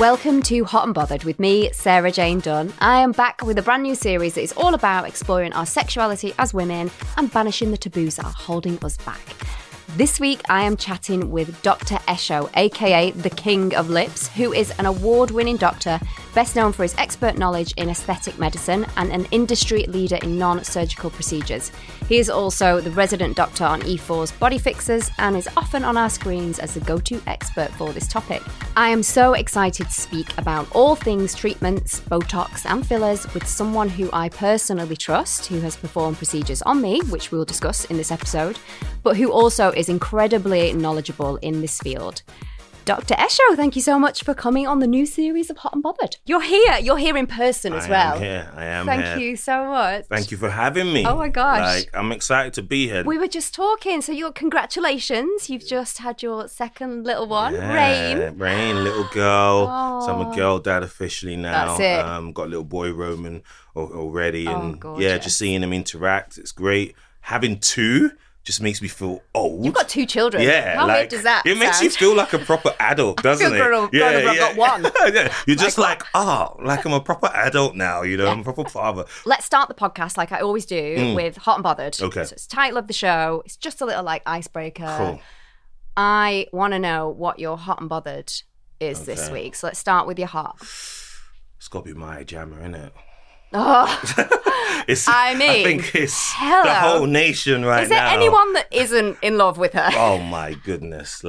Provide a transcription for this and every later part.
Welcome to Hot and Bothered with me, Sarah Jane Dunn. I am back with a brand new series that is all about exploring our sexuality as women and banishing the taboos that are holding us back. This week, I am chatting with Dr. Esho, aka the King of Lips, who is an award-winning doctor, best known for his expert knowledge in aesthetic medicine and an industry leader in non-surgical procedures. He is also the resident doctor on E4's Body Fixers and is often on our screens as the go-to expert for this topic. I am so excited to speak about all things treatments, Botox and fillers with someone who I personally trust, who has performed procedures on me, which we'll discuss in this episode, but who also is incredibly knowledgeable in this field. Dr. Esho, thank you so much for coming on the new series of Hot and Bothered. You're here in person as well. I am here. Thank you so much. Thank you for having me. Oh my gosh. I'm excited to be here. We were just talking, so congratulations. You've just had your second little one, Rain, little girl. Oh. So I'm a girl dad officially now. That's it. Got a little boy Roman already. And gorgeous. just seeing them interact, it's great. Having two just makes me feel old. You've got two children. Yeah. How weird does that It makes you feel like a proper adult, doesn't it? I've got one. Yeah. You're just like I'm a proper adult now, I'm a proper father. Let's start the podcast like I always do with Hot and Bothered. Okay. So it's the title of the show. It's just a little icebreaker. Cool. I want to know what your Hot and Bothered is this week. So let's start with your hot. It's got to be Maya Jama, innit? Oh. I think it's the whole nation right now. Is there anyone that isn't in love with her? Oh my goodness.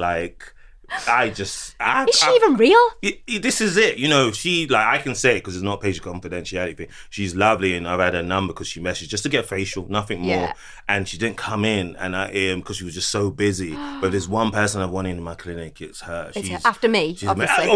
Is she even real? This is it. She, I can say it because it's not page of confidentiality thing. She's lovely and I've had her number because she messaged just to get facial, nothing more. Yeah. And she didn't come in and because she was just so busy. But there's one person I've wanted in my clinic, it's her. It's her. After me, obviously.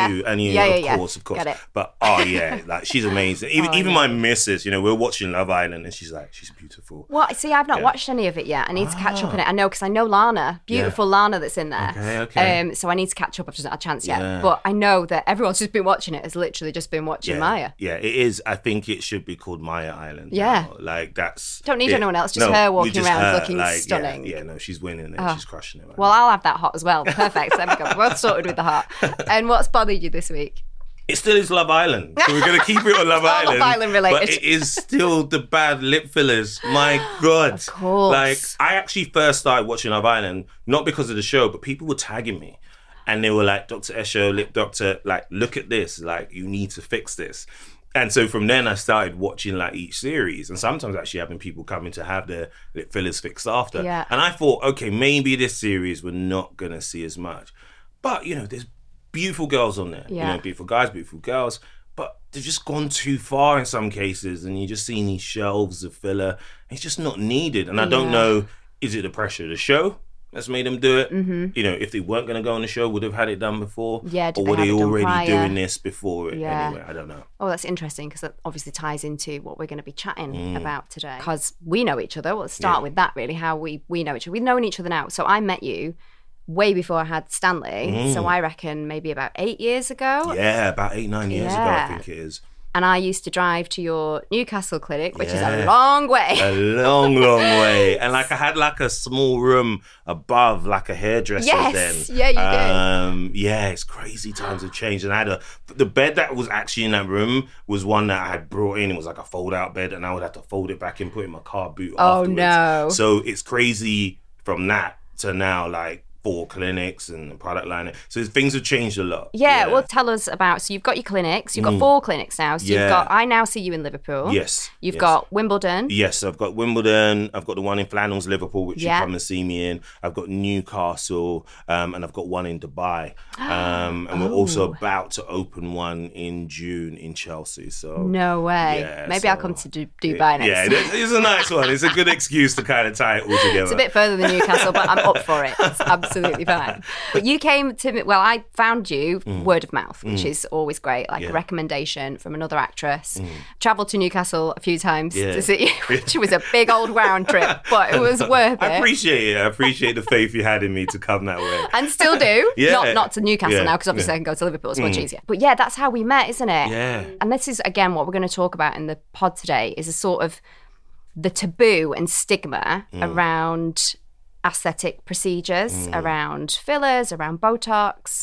You, of course. Get it. But, she's amazing. Even my missus, we're watching Love Island and she's beautiful. Well, see, I've not watched any of it yet. I need to catch up on it. I know, because I know Lana, beautiful Lana that's in there. Okay. So I need to catch up. I've just not had a chance yet. But I know that everyone's just been watching it, has literally just been watching Maya. Yeah, it is. I think it should be called Maya Island. Yeah. Now. That's... Don't need anyone else, just her walking around looking stunning. Yeah, she's winning it. She's crushing it. Well, I'll have that hot as well. Perfect. There we go. We're both sorted with the hot. And what's bothered you this week? It still is Love Island. So we're going to keep it on Love Island. Love Island related. But it is still the bad lip fillers. My God. Of course. I actually first started watching Love Island, not because of the show, but people were tagging me. And they were like, Dr. Esho, lip doctor, look at this. You need to fix this. And so from then I started watching each series and sometimes actually having people coming to have their lip fillers fixed after. Yeah. And I thought, okay, maybe this series we're not going to see as much. But, there's beautiful girls on there. Yeah. Beautiful guys, beautiful girls. But they've just gone too far in some cases and you're just seeing these shelves of filler. It's just not needed. And I don't know, is it the pressure of the show that's made them do it? Mm-hmm. If they weren't going to go on the show, would have had it done before? Yeah, or were they already doing this before it anyway? I don't know. Oh, that's interesting because that obviously ties into what we're going to be chatting about today. Because we know each other. Well, let's start with that really, how we know each other. We've known each other now. So I met you way before I had Stanley. So I reckon maybe about 8 years ago. Yeah, about 8-9 years ago, I think it is. And I used to drive to your Newcastle clinic, which is a long way. A long, long way. And I had a small room above, a hairdresser's then. Yeah, you did. Yeah, it's crazy. Times have changed. And I had the bed that was actually in that room was one that I had brought in. It was a fold-out bed, and I would have to fold it back and put it in my car boot afterwards. Oh, no. So it's crazy from that to now, 4 clinics and product line. So things have changed a lot. Yeah, well, tell us about, so you've got your clinics, you've got 4 clinics now. So you've got, I now see you in Liverpool. Yes. You've got Wimbledon. Yes, I've got Wimbledon. I've got the one in Flannels, Liverpool, which you come and see me in. I've got Newcastle, and I've got one in Dubai. And we're also about to open one in June in Chelsea. So no way. Maybe I'll come to Dubai next. Yeah, it's a nice one. It's a good excuse to kind of tie it all together. It's a bit further than Newcastle, but I'm up for it. It's absolutely fine. But you came to me, I found you word of mouth, which is always great, a recommendation from another actress. Travelled to Newcastle a few times to see you, which was a big old round trip, but it was worth it. I appreciate it. I appreciate the faith you had in me to come that way. And still do. Not to Newcastle now, because obviously I can go to Liverpool. It's much easier. But yeah, that's how we met, isn't it? Yeah. And this is, again, what we're going to talk about in the pod today is a sort of the taboo and stigma around aesthetic procedures, around fillers, around Botox.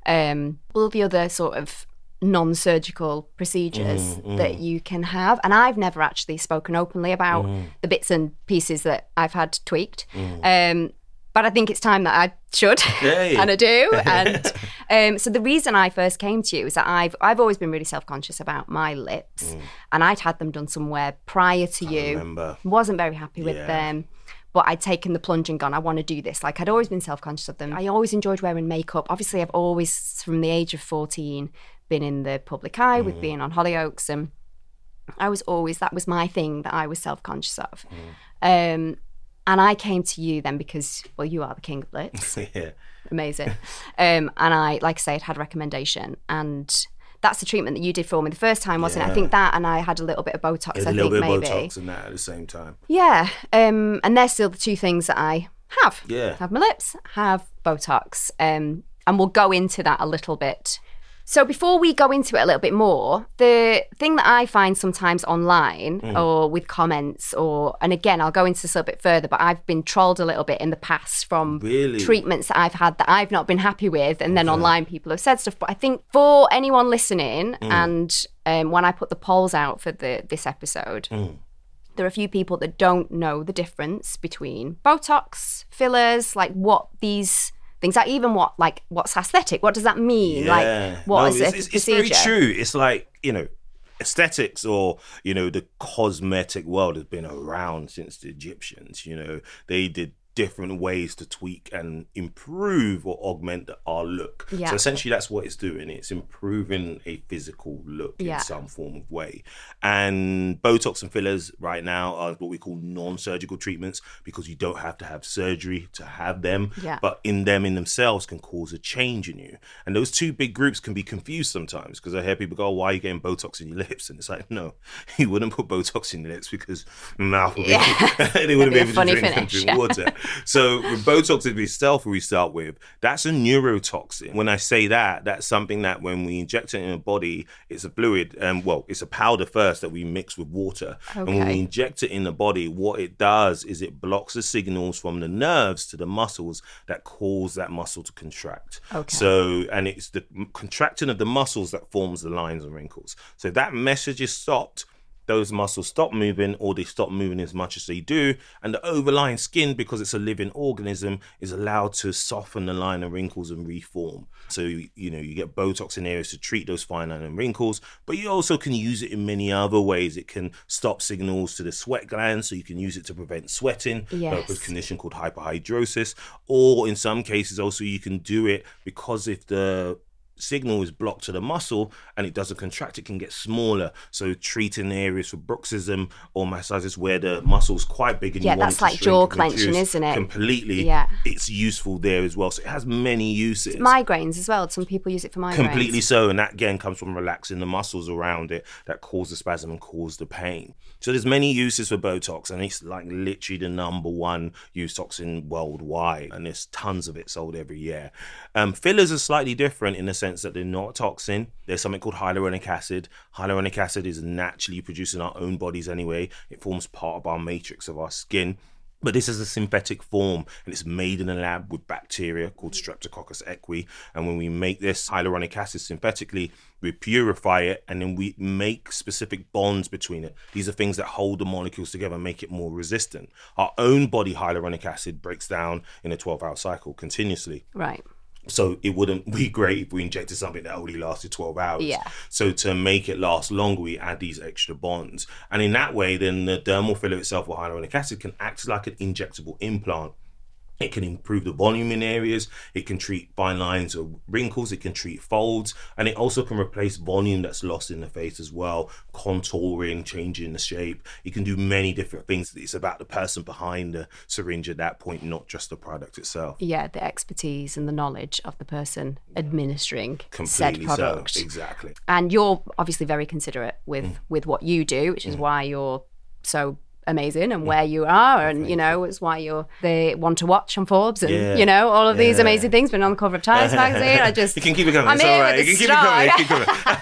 all the other sort of non-surgical procedures that you can have. And I've never actually spoken openly about the bits and pieces that I've had tweaked. But I think it's time that I should, and I do. And so the reason I first came to you is that I've always been really self-conscious about my lips, and I'd had them done somewhere prior to you. Remember. Wasn't very happy with them. But I'd taken the plunge and gone, I want to do this. Like, I'd always been self-conscious of them. I always enjoyed wearing makeup. Obviously, I've always, from the age of 14, been in the public eye with being on Hollyoaks. And that was my thing that I was self-conscious of. And I came to you then because, well, you are the king of lips. Yeah. Amazing. And I, like I say, had a recommendation. And that's the treatment that you did for me the first time, wasn't it? I think that, and I had a little bit of Botox, A little bit of Botox and that at the same time. Yeah. And they're still the two things that I have. Yeah. Have my lips, have Botox. And we'll go into that a little bit. So before we go into it a little bit more, the thing that I find sometimes online or with comments and again, I'll go into this a little bit further, but I've been trolled a little bit in the past from treatments that I've had that I've not been happy with. And then online people have said stuff. But I think for anyone listening and when I put the polls out for this episode, there are a few people that don't know the difference between Botox, fillers, like what these things like, even what's aesthetic, what does that mean? It's very true. It's like, aesthetics or, the cosmetic world has been around since the Egyptians. They did different ways to tweak and improve or augment our look. So essentially that's what it's doing. It's improving a physical look in some form of way. And Botox and fillers right now are what we call non-surgical treatments because you don't have to have surgery to have them, but in themselves can cause a change in you. And those two big groups can be confused sometimes because I hear people go, why are you getting Botox in your lips? And it's like, no, you wouldn't put Botox in your lips because mouth would be, they wouldn't be able to drink water. So with Botox itself, we start with, that's a neurotoxin. When I say that, that's something that when we inject it in the body, it's a fluid, it's a powder first that we mix with water. Okay. And when we inject it in the body, what it does is it blocks the signals from the nerves to the muscles that cause that muscle to contract. Okay. So, and it's the contracting of the muscles that forms the lines and wrinkles. So if that message is stopped, those muscles stop moving or they stop moving as much as they do. And the overlying skin, because it's a living organism, is allowed to soften the line and wrinkles and reform. So, you get Botox in areas to treat those fine line and wrinkles, but you also can use it in many other ways. It can stop signals to the sweat glands, so you can use it to prevent sweating, a condition called hyperhidrosis. Or in some cases also you can do it because if the signal is blocked to the muscle and it doesn't contract, it can get smaller. So treating areas for bruxism or massages where the muscle's quite big and you want that's it to like shrink jaw clenching, isn't it? Completely. It's useful there as well. So it has many uses. Migraines as well. Some people use it for migraines. Completely so. And that again comes from relaxing the muscles around it that cause the spasm and cause the pain. So there's many uses for Botox, and it's like literally the number one used toxin worldwide, and there's tons of it sold every year. Fillers are slightly different in the sense that they're not a toxin. There's something called hyaluronic acid. Hyaluronic acid is naturally produced in our own bodies anyway. It forms part of our matrix of our skin. But this is a synthetic form, and it's made in a lab with bacteria called Streptococcus equi. And when we make this hyaluronic acid synthetically, we purify it, and then we make specific bonds between it. These are things that hold the molecules together and make it more resistant. Our own body hyaluronic acid breaks down in a 12-hour cycle continuously. Right. So it wouldn't be great if we injected something that only lasted 12 hours. Yeah. So to make it last longer, we add these extra bonds. And in that way, then the dermal filler itself or hyaluronic acid can act like an injectable implant. It can improve the volume in areas. It can treat fine lines or wrinkles. It can treat folds. And it also can replace volume that's lost in the face as well. Contouring, changing the shape. It can do many different things. It's about the person behind the syringe at that point, not just the product itself. Yeah, the expertise and the knowledge of the person administering said product. So, exactly. And you're obviously very considerate with what you do, which is why you're so amazing and where you are, and it's why you're the one to watch on Forbes and all of these amazing things. Been on the cover of Times magazine. I just you can keep it coming. I'm it's here all right. with You the can keep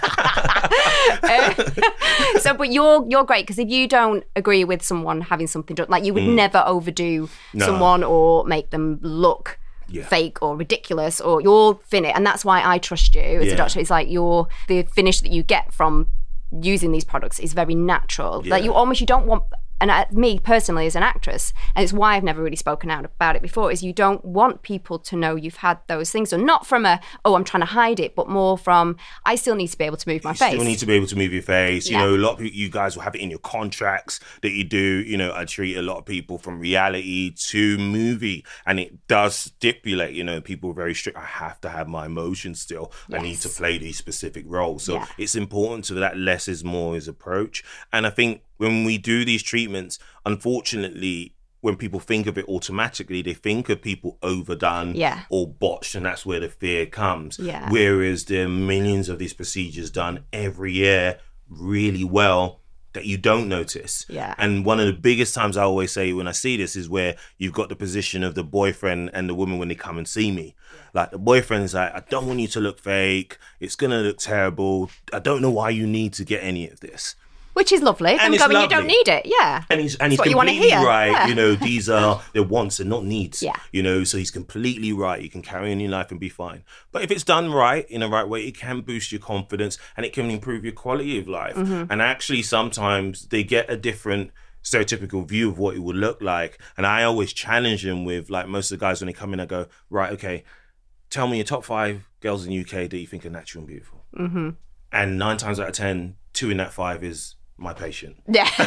it coming. So, but you're great, because if you don't agree with someone having something done, like you would never overdo someone or make them look fake or ridiculous, or you're finished. And that's why I trust you as a doctor. It's like the finish that you get from using these products is very natural. Like you don't want, and me personally as an actress, and it's why I've never really spoken out about it before, is you don't want people to know you've had those things. So not from I'm trying to hide it, but more from, I still need to be able to move my face. You still need to be able to move your face. You know, a lot of you guys will have it in your contracts that you do. You know, I treat a lot of people from reality to movie, and it does stipulate, you know, people are very strict. I have to have my emotions still. I need to play these specific roles. So it's important to that less is more is approach. And I think when we do these treatments, unfortunately, when people think of it automatically, they think of people overdone or botched, and that's where the fear comes. Whereas there are millions of these procedures done every year really well that you don't notice. And one of the biggest times I always say when I see this is where you've got the position of the boyfriend and the woman when they come and see me. Like the boyfriend's like, I don't want you to look fake. It's going to look terrible. I don't know why you need to get any of this. Which is lovely. And I'm going, you don't need it. And he's completely right. You know, these are their wants and not needs. You know, so he's completely right. You can carry on your life and be fine. But if it's done right, in the right way, it can boost your confidence and it can improve your quality of life. And actually, sometimes they get a different stereotypical view of what it would look like. And I always challenge them with, like, most of the guys when they come in, I go, right, okay, tell me your top 5 girls in the UK that you think are natural and beautiful. And 9 times out of 10, 2 in that 5 is my patient.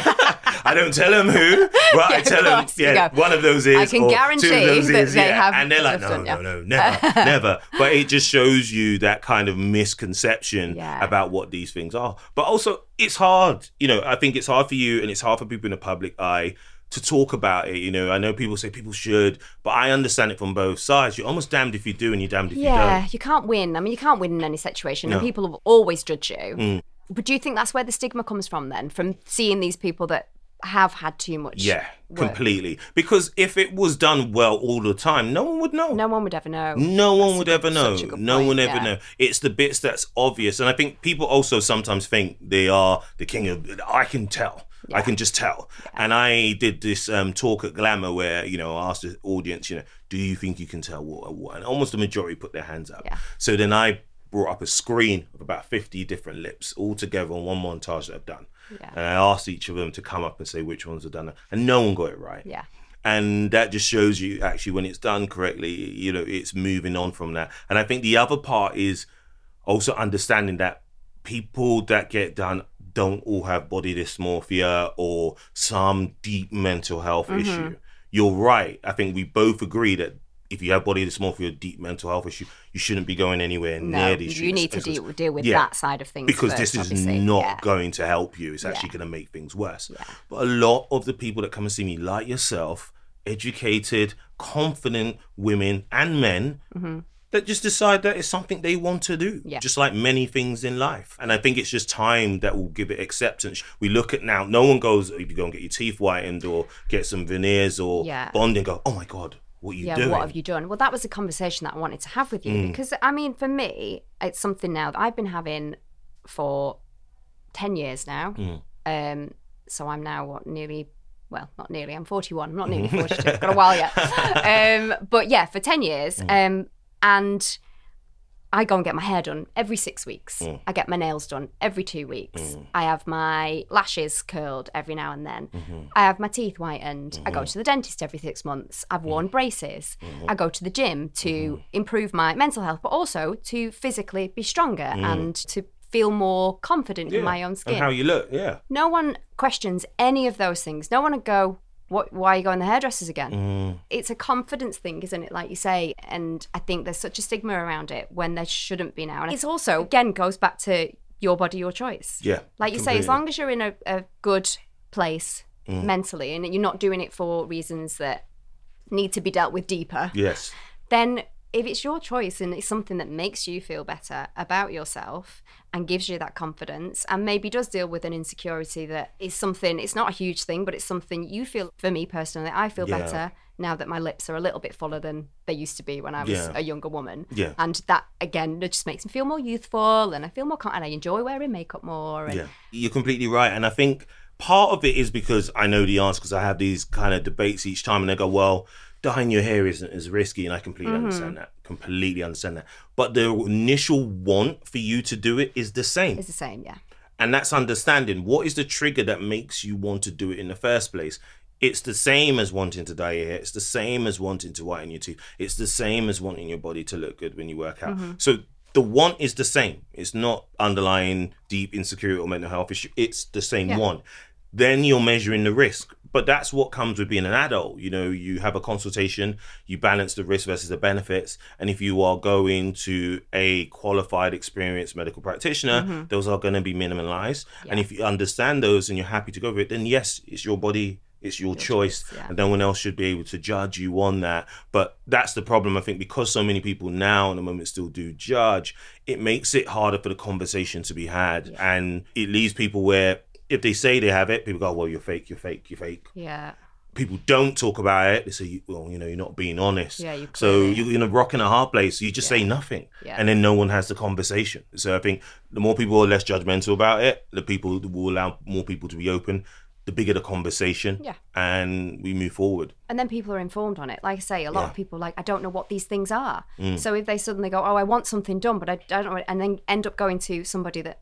I don't tell them who, but I tell them, one of those is, I can guarantee 2 of those that is, they have. And they're like, no, never. But it just shows you that kind of misconception about what these things are. But also, it's hard. You know, I think it's hard for you and it's hard for people in the public eye to talk about it. You know, I know people say people should, but I understand it from both sides. You're almost damned if you do and you're damned if you don't. Yeah, you can't win. I mean, you can't win in any situation, and people will always judge you. But do you think that's where the stigma comes from then? From seeing these people that have had too much work? Completely. Because if it was done well all the time, no one would know. No one would ever know. No one would ever know. No one ever know. It's the bits that's obvious. And I think people also sometimes think they are the king of, I can tell. I can just tell. And I did this talk at Glamour where, you know, I asked the audience, you know, do you think you can tell what? And almost the majority put their hands up. So then I brought up a screen of about 50 different lips all together on one montage that I've done. And I asked each of them to come up and say which ones have done it. And no one got it right. And that just shows you actually when it's done correctly, you know, it's moving on from that. And I think the other part is also understanding that people that get done don't all have body dysmorphia or some deep mental health issue. You're right. I think we both agree that if you have body dysmorphia or deep mental health issue, you shouldn't be going anywhere near these. You need to deal with that side of things because first, this is not going to help you. It's actually going to make things worse. But a lot of the people that come and see me, like yourself, educated, confident women and men that just decide that it's something they want to do, just like many things in life. And I think it's just time that will give it acceptance. We look at now, no one goes, if you go and get your teeth whitened or get some veneers or bonding, go, oh my God, what are you doing? What have you done? Well, that was a conversation that I wanted to have with you because, I mean, for me, it's something now that I've been having for 10 years now. So I'm now, not nearly, I'm 41. I'm not nearly 42. I've got a while yet. But yeah, for 10 years. And I go and get my hair done every 6 weeks. I get my nails done every 2 weeks. I have my lashes curled every now and then. I have my teeth whitened. I go to the dentist every 6 months. I've worn braces. I go to the gym to improve my mental health, but also to physically be stronger and to feel more confident in my own skin. And how you look, No one questions any of those things. No one would go, why are you going to the hairdressers again? It's a confidence thing, isn't it? Like you say. And I think there's such a stigma around it when there shouldn't be now. And it's also, again, goes back to your body, your choice. Like you say, as long as you're in a good place mentally and you're not doing it for reasons that need to be dealt with deeper, then if it's your choice and it's something that makes you feel better about yourself and gives you that confidence and maybe does deal with an insecurity that is something, it's not a huge thing, but it's something you feel, for me personally, I feel better now that my lips are a little bit fuller than they used to be when I was a younger woman. And that, again, it just makes me feel more youthful and I feel more, and I enjoy wearing makeup more. And You're completely right. And I think part of it is because I know the answer because I have these kind of debates each time and they go, well, dyeing your hair isn't as risky, and I completely understand that. Completely understand that. But the initial want for you to do it is the same. It's the same, yeah. And that's understanding what is the trigger that makes you want to do it in the first place. It's the same as wanting to dye your hair. It's the same as wanting to whiten your teeth. It's the same as wanting your body to look good when you work out. So the want is the same. It's not underlying deep insecurity or mental health issue. It's the same want. Then you're measuring the risk. But that's what comes with being an adult. You know, you have a consultation, you balance the risk versus the benefits. And if you are going to a qualified, experienced medical practitioner, those are going to be minimalized. Yeah. And if you understand those and you're happy to go with it, then yes, it's your body, it's your choice. And no one else should be able to judge you on that. But that's the problem, I think, because so many people now in the moment still do judge, it makes it harder for the conversation to be had. Yeah. And it leaves people where, if they say they have it, people go, well, you're fake, you're fake, you're fake. Yeah. People don't talk about it. They say, well, you know, you're not being honest. Yeah, so you're in a rock and a hard place. You just say nothing. Yeah. And then no one has the conversation. So I think the more people are less judgmental about it, the people will allow more people to be open, the bigger the conversation. Yeah. And we move forward. And then people are informed on it. Like I say, a lot of people are like, I don't know what these things are. So if they suddenly go, oh, I want something done, but I don't know, and then end up going to somebody that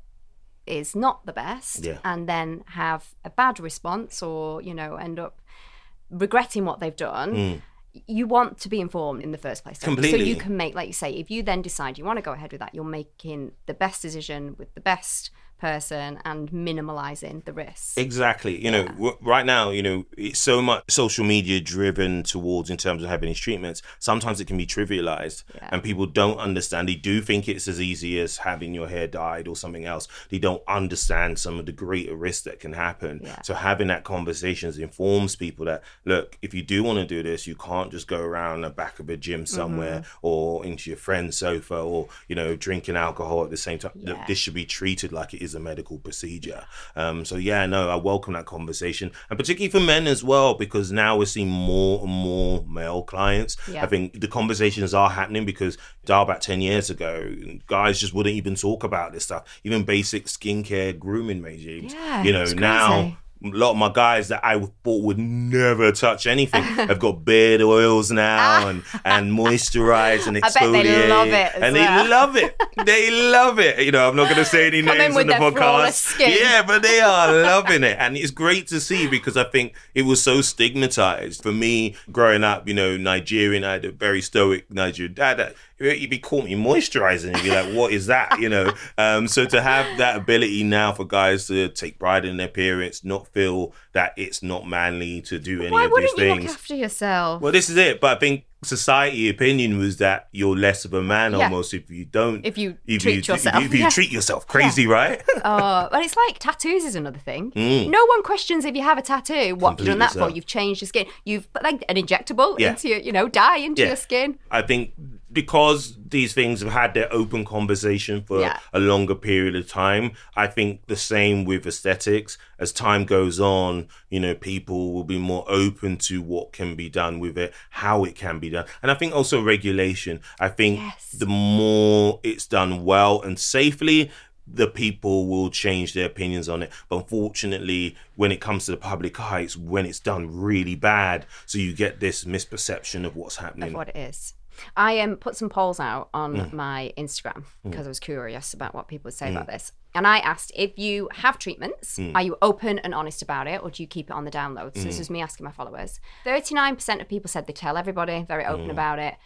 is not the best and then have a bad response or, you know, end up regretting what they've done, you want to be informed in the first place. Completely. So you can make, like you say, if you then decide you want to go ahead with that, you're making the best decision with the best person and minimalizing the risk. Exactly. You know, right now, you know, it's so much social media driven towards in terms of having these treatments. Sometimes it can be trivialized and people don't understand. They do think it's as easy as having your hair dyed or something else. They don't understand some of the greater risks that can happen. Yeah. So having that conversation informs people that, look, if you do want to do this, you can't just go around the back of a gym somewhere or into your friend's sofa or, you know, drinking alcohol at the same time. Look, this should be treated like it is a medical procedure. So I welcome that conversation, and particularly for men as well, because now we're seeing more and more male clients. I think the conversations are happening because dial back 10 years ago, guys just wouldn't even talk about this stuff, even basic skincare, grooming regimes. You know, now a lot of my guys that I thought would never touch anything have got beard oils now and moisturize and exfoliate. I bet they love it they love it. They love it. You know, I'm not going to say any names on the podcast. Yeah, but they are loving it. And it's great to see because I think it was so stigmatized. For me, growing up, you know, Nigerian, I had a very stoic Nigerian dad. You'd be calling me moisturizing and you'd be like, what is that? You know, so to have that ability now for guys to take pride in their appearance, not feel that it's not manly to do any of these things. Why wouldn't you look after yourself? Well, this is it. But I think society opinion was that you're less of a man almost if you don't. If you treat yourself. If you treat yourself. Crazy, right? But it's like tattoos is another thing. No one questions if you have a tattoo. What have you done that for? You've changed your skin. You've put like an injectable into your, you know, dye into your skin. I think because these things have had their open conversation for a longer period of time, I think the same with aesthetics. As time goes on, you know, people will be more open to what can be done with it, how it can be done. And I think also regulation. I think the more it's done well and safely, the people will change their opinions on it. But unfortunately, when it comes to the public eye, it's when it's done really bad. So you get this misperception of what's happening. Of what it is. I put some polls out on my Instagram because I was curious about what people would say about this. And I asked, if you have treatments, are you open and honest about it, or do you keep it on the download? So this is me asking my followers. 39% of people said they tell everybody, very open about it.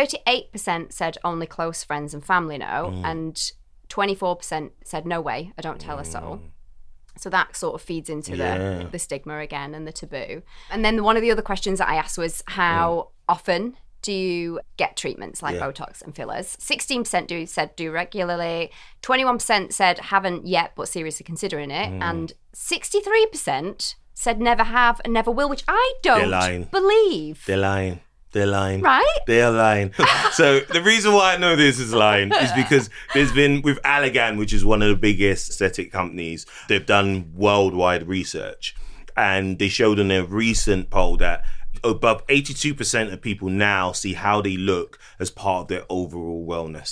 38% said only close friends and family know. And 24% said, no way, I don't tell a soul. So that sort of feeds into the stigma again and the taboo. And then one of the other questions that I asked was, how often do you get treatments like Botox and fillers? 16% said do regularly. 21% said haven't yet but seriously considering it. And 63% said never have and never will, which I don't believe. They're lying. They're lying. Right? They're lying. So the reason why I know this is lying is because there's been, with Allergan, which is one of the biggest aesthetic companies, they've done worldwide research. And they showed in their recent poll that above 82% of people now see how they look as part of their overall wellness.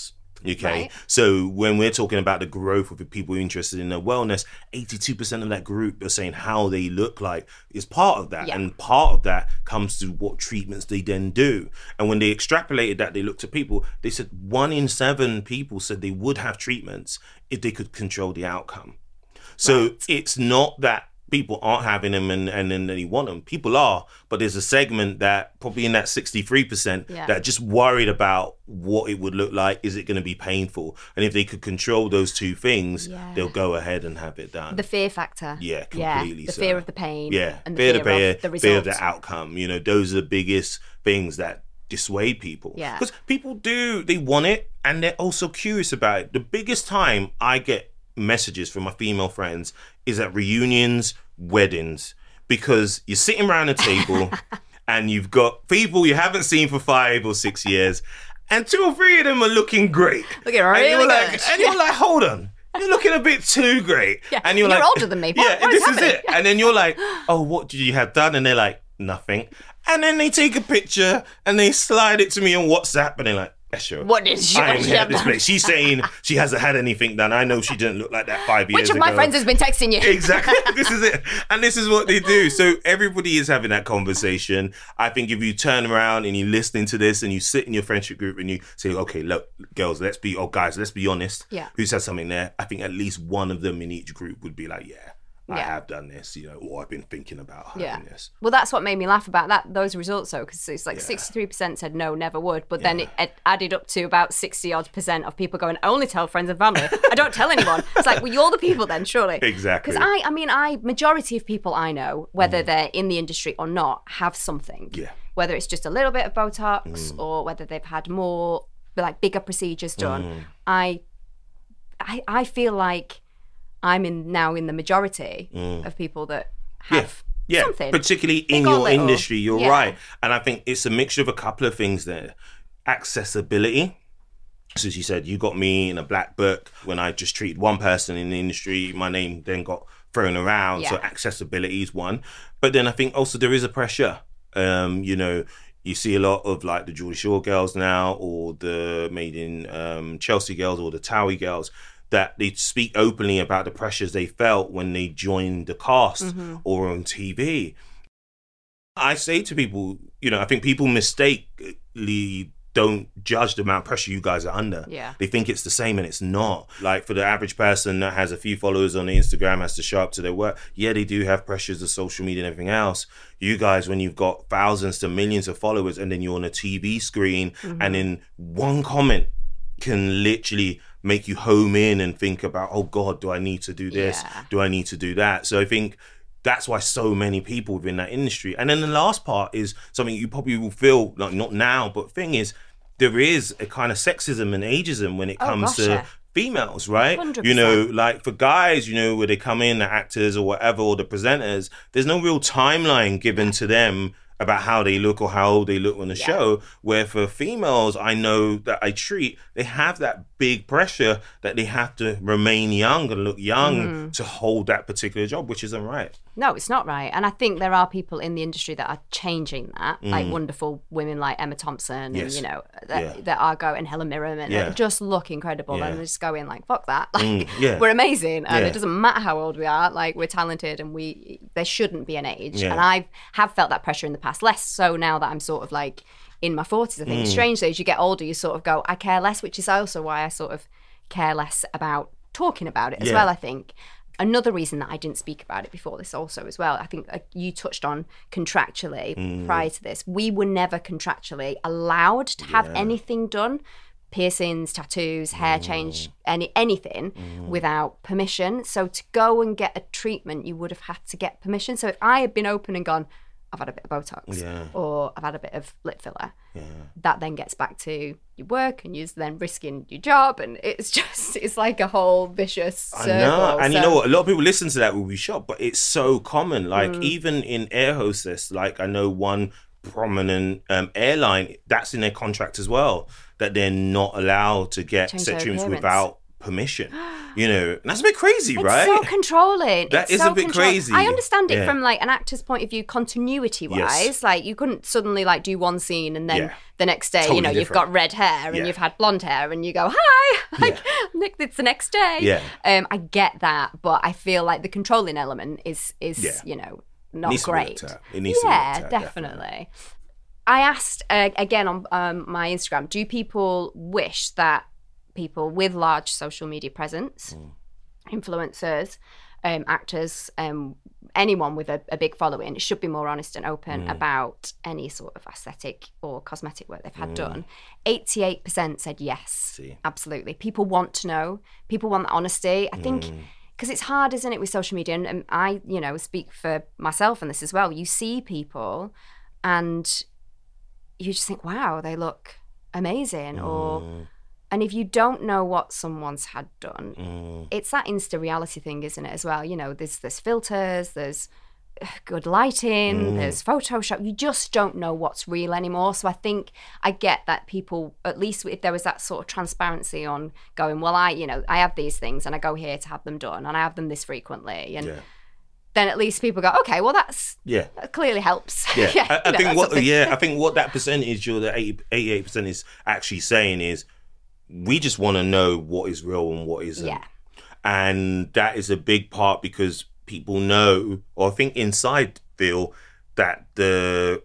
Okay, Right. so when we're talking about the growth of the people interested in their wellness, 82% of that group are saying how they look like is part of that. Yeah. And part of that comes to what treatments they then do. And when they extrapolated that, they looked at people, they said 1 in 7 people said they would have treatments if they could control the outcome. So it's not that people aren't having them and then they want them. People are, but there's a segment that probably in that 63% Yeah. that are just worried about what it would look like. Is it going to be painful? And if they could control those two things, Yeah. they'll go ahead and have it done. The fear factor. Yeah, completely The so. fear of the pain. Yeah, And the fear fear of the pain, of the fear of results. the outcome. You know, those are the biggest things that dissuade people. Yeah. Because people they want it and they're also curious about it. The biggest time I get messages from my female friends is at reunions, weddings, because you're sitting around a table and you've got people you haven't seen for 5 or 6 years, and 2 or 3 of them are looking great. Looking and really you're like, good. and you're like, hold on. You're looking a bit too great. Yeah. And you're You're like, older than me. What- Yeah, what is this is happening? it. And then you're like, oh, what did you have done? And they're like, nothing. And then they take a picture and they slide it to me on WhatsApp and they're like, Esho, What did she I am here at have this done? place. She's saying she hasn't had anything done. I know she didn't look like that 5 years Which ago. of my friends has been texting you? Exactly. This is it. And this is what they do. So everybody is having that conversation. I think if you turn around and you're listening to this and you sit in your friendship group and you say, okay, look, girls, guys, let's be honest. Yeah. Who said something there? I think at least one of them in each group would be like, I Yeah. have done this, or I've been thinking about having this. Well, that's what made me laugh about those results, though, because it's like 63% said no, never would. But then it added up to about 60-odd% of people going, I only tell friends and family. I don't tell anyone. It's like, well, you're the people then, surely. Exactly. Because majority of people I know, whether they're in the industry or not, have something. Yeah. Whether it's just a little bit of Botox or whether they've had more, like, bigger procedures done. I feel like I'm now in the majority of people that have something. Particularly in Big or your little. industry, you're Yeah. right. And I think it's a mixture of a couple of things there. Accessibility. So as you said, you got me in a black book when I just treated one person in the industry. My name then got thrown around. So Yeah. accessibility is one. But then I think also there is a pressure. You see a lot of like the Geordie Shore girls now, or the Made in Chelsea girls, or the Towie girls, that they speak openly about the pressures they felt when they joined the cast or on TV. I say to people, I think people mistakenly don't judge the amount of pressure you guys are under. Yeah. They think it's the same and it's not. Like for the average person that has a few followers on Instagram, has to show up to their work. Yeah, they do have pressures of social media and everything else. You guys, when you've got thousands to millions of followers and then you're on a TV screen and then one comment can literally make you home in and think about, oh God, do I need to do this? Yeah. Do I need to do that? So I think that's why so many people within that industry. And then the last part is something you probably will feel, like not now, but thing is, there is a kind of sexism and ageism when it comes to females, right? 100%. Like for guys, where they come in, the actors or whatever, or the presenters, there's no real timeline given to them about how they look or how old they look on the show, where for females I know that I treat, they have that big pressure that they have to remain young and look young to hold that particular job, which isn't right. No, it's not right. And I think there are people in the industry that are changing that, like wonderful women like Emma Thompson Yes. and, that are going, and Helen Mirren, and just look incredible. Yeah. And they're just going like, fuck that. Like, Yeah. we're amazing. And Yeah. it doesn't matter how old we are. Like, we're talented and there shouldn't be an age. Yeah. And I have felt that pressure in the past, less so now that I'm sort of like in my 40s. I think it's strange that as you get older, you sort of go, I care less, which is also why I sort of care less about talking about it as well, I think. Another reason that I didn't speak about it before this also as well, I think you touched on contractually prior to this. We were never contractually allowed to have anything done, piercings, tattoos, hair change, anything without permission. So to go and get a treatment, you would have had to get permission. So if I had been open and gone, I've had a bit of Botox or I've had a bit of lip filler, that then gets back to your work and you're then risking your job, and it's like a whole vicious circle. I know. And So- you know what? A lot of people listen to that will be shocked, but it's so common. Like even in air hostess, like I know one prominent airline, that's in their contract as well, that they're not allowed to get Change set their treatments appearance. without permission, and that's a bit crazy, it's right? So controlling. That is a bit crazy. I understand it from like an actor's point of view, continuity wise. Yes. Like you couldn't suddenly like do one scene and then the next day, Totally you've different. got red hair and you've had blonde hair and you go, hi, Nick, it's the next day. Yeah. I get that, but I feel like the controlling element is not great. It needs to be looked at, definitely. I asked again on my Instagram, do people wish that people with large social media presence, influencers, actors, anyone with a big following should be more honest and open about any sort of aesthetic or cosmetic work they've had done? 88% said yes, absolutely. People want to know. People want that honesty. I think because it's hard, isn't it, with social media? And I, speak for myself on this as well. You see people and you just think, wow, they look amazing. And if you don't know what someone's had done, it's that Insta reality thing, isn't it, as well? There's filters, there's good lighting, there's Photoshop. You just don't know what's real anymore. So I think I get that people, at least if there was that sort of transparency on going, well, I have these things and I go here to have them done and I have them this frequently. And then at least people go, okay, well that clearly helps. Yeah, I think what that percentage or the 88% is actually saying is we just want to know what is real and what isn't. Yeah. And that is a big part because people know, or I think inside feel that the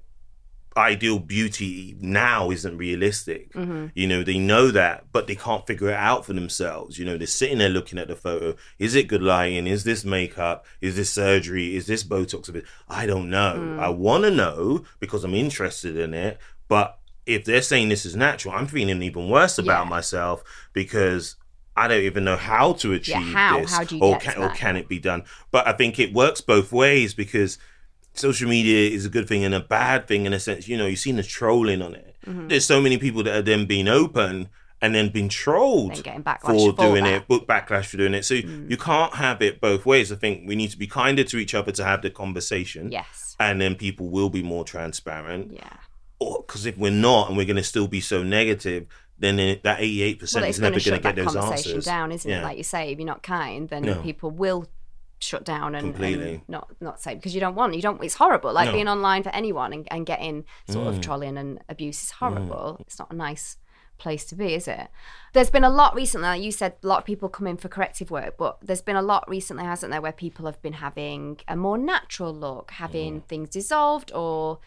ideal beauty now isn't realistic. They know that, but they can't figure it out for themselves. They're sitting there looking at the photo. Is it good lighting? Is this makeup? Is this surgery? Is this Botox? I don't know. I want to know because I'm interested in it. But if they're saying this is natural, I'm feeling even worse about myself because I don't even know how to achieve this. How do you or can it be done? But I think it works both ways because social media is a good thing and a bad thing in a sense. You've seen the trolling on it. There's so many people that are then being open and then being trolled for doing it, backlash for doing it. So you can't have it both ways. I think we need to be kinder to each other to have the conversation. Yes. And then people will be more transparent. Yeah. Because if we're not and we're going to still be so negative, then that 88% is never going to get those answers. Down, isn't it? Like you say, if you're not kind, then people will shut down and not say, because you don't. It's horrible. Like being online for anyone and getting sort of trolling and abuse is horrible. It's not a nice place to be, is it? There's been a lot recently, like you said, a lot of people come in for corrective work, but there's been a lot recently, hasn't there, where people have been having a more natural look, having things dissolved or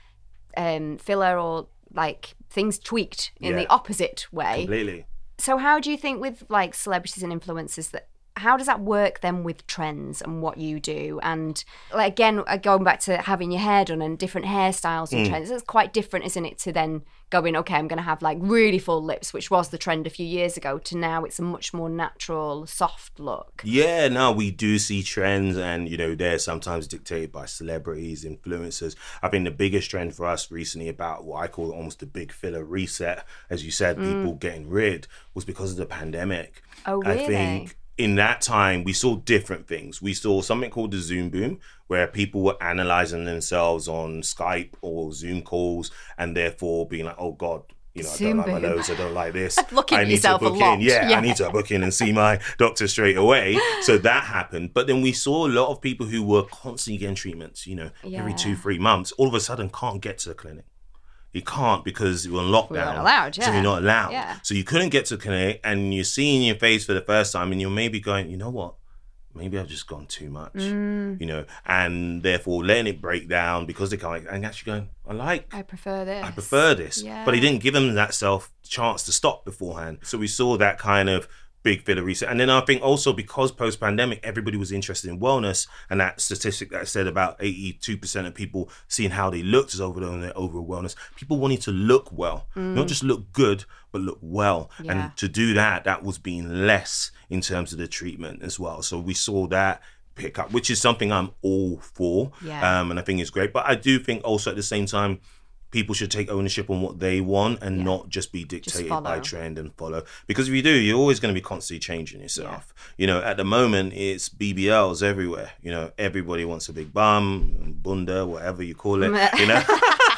filler or like things tweaked in the opposite way. Completely. So how do you think with like celebrities and influencers how does that work then with trends and what you do? And like, again, going back to having your hair done and different hairstyles and trends, it's quite different, isn't it, to then going, okay, I'm going to have like really full lips, which was the trend a few years ago, to now it's a much more natural, soft look. Yeah, no, we do see trends and, they're sometimes dictated by celebrities, influencers. I think the biggest trend for us recently about what I call almost the big filler reset, as you said, people getting rid, was because of the pandemic. Oh, really? I think in that time, we saw different things. We saw something called the Zoom boom, where people were analyzing themselves on Skype or Zoom calls and therefore being like, oh, God, I don't like my nose, I don't like this. Looking at yourself a lot. Yeah, I need to book in and see my doctor straight away. So that happened. But then we saw a lot of people who were constantly getting treatments, every 2-3 months, all of a sudden can't get to the clinic. You can't because you're on lockdown. We're not allowed, So you're not allowed. Yeah. So you couldn't get to the clinic and you're seeing your face for the first time and you're maybe going, you know what? Maybe I've just gone too much, and therefore letting it break down because they can't, and actually going, I prefer this. Yeah. But he didn't give them that chance to stop beforehand. So we saw that kind of big filler reset. And then I think also because post-pandemic, everybody was interested in wellness, and that statistic that said about 82% of people seeing how they looked as over wellness. People wanted to look well, not just look good, but look well. Yeah. And to do that was being less in terms of the treatment as well. So we saw that pick up, which is something I'm all for. Yeah. And I think it's great. But I do think also at the same time, people should take ownership on what they want and not just be dictated by trend and follow. Because if you do, you're always going to be constantly changing yourself. Yeah. At the moment, it's BBLs everywhere. Everybody wants a big bum, bunda, whatever you call it.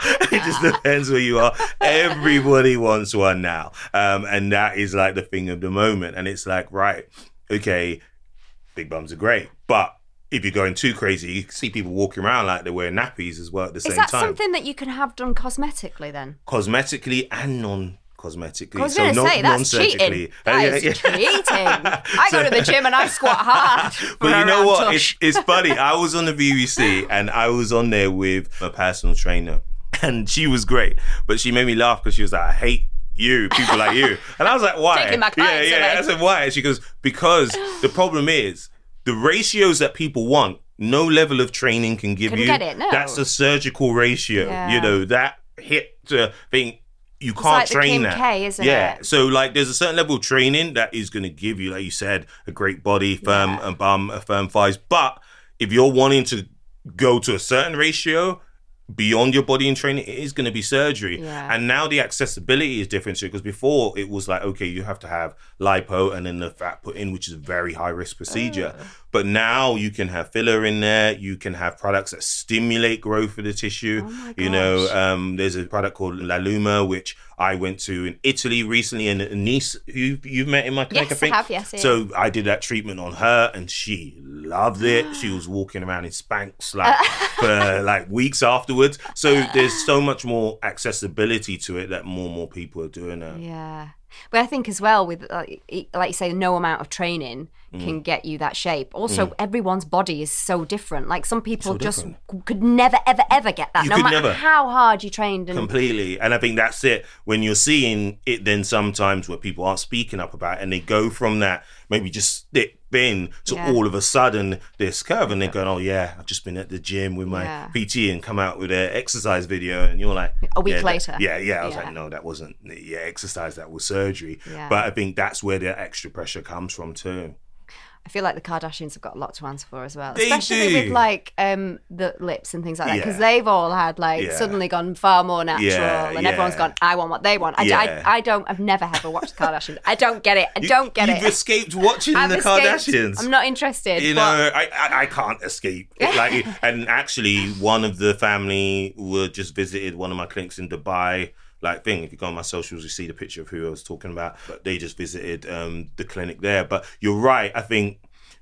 It just depends where you are. Everybody wants one now. And that is like the thing of the moment. And it's like, right, okay, big bums are great. But if you're going too crazy, you see people walking around like they're wearing nappies as well at the same time. Is that something that you can have done cosmetically then? Cosmetically and non-cosmetically. I was going to say, that's cheating. That is cheating. I go to the gym and I squat hard. But you know what? It's funny. I was on the BBC and I was on there with a personal trainer and she was great. But she made me laugh because she was like, I hate you, people like you. And I was like, why? Taking my clients away. I said, why? And she goes, because the problem is, the ratios that people want, no level of training can give you. Get it, no. That's a surgical ratio. Yeah. You know, that hit thing, you can't like train the Kim that. K, isn't it? So like there's a certain level of training that is going to give you, like you said, a great body, firm bum, a firm thighs. But if you're wanting to go to a certain ratio beyond your body and training, it is going to be surgery. Yeah. And now the accessibility is different too, because before it was like, okay, you have to have lipo and then the fat put in, which is a very high risk procedure. But now you can have filler in there. You can have products that stimulate growth of the tissue. Oh my gosh. You know, there's a product called La Luma, which I went to in Italy recently, and Nice, you've met in my clinic, Yes, I think. I have, yes. So I did that treatment on her, and she loved it. She was walking around in Spanx like for like weeks afterwards. So there's so much more accessibility to it that more and more people are doing now. Yeah. But I think as well with, like you say, no amount of training can get you that shape. Also, everyone's body is so different. Like some people just could never, ever, ever get that. You no could matter never. how hard you trained. And Completely. And I think that's it. When you're seeing it then sometimes where people aren't speaking up about it and they go from that maybe just stick bin to all of a sudden this curve and they're going, oh yeah, I've just been at the gym with my PT and come out with an exercise video, and you're like a week later. I was like, no, that wasn't exercise, that was surgery. But I think that's where the extra pressure comes from too. I feel like the Kardashians have got a lot to answer for as well, They especially do. with like the lips and things like that, because they've all had like suddenly gone far more natural, and everyone's gone, I want what they want. I've never ever watched the Kardashians. I don't get it. You've escaped watching the Kardashians. I'm not interested. You know, I can't escape. Like, and actually, one of the family just visited one of my clinics in Dubai. Like thing, if you go on my socials, you see the picture of who I was talking about. But they just visited the clinic there. But you're right. I think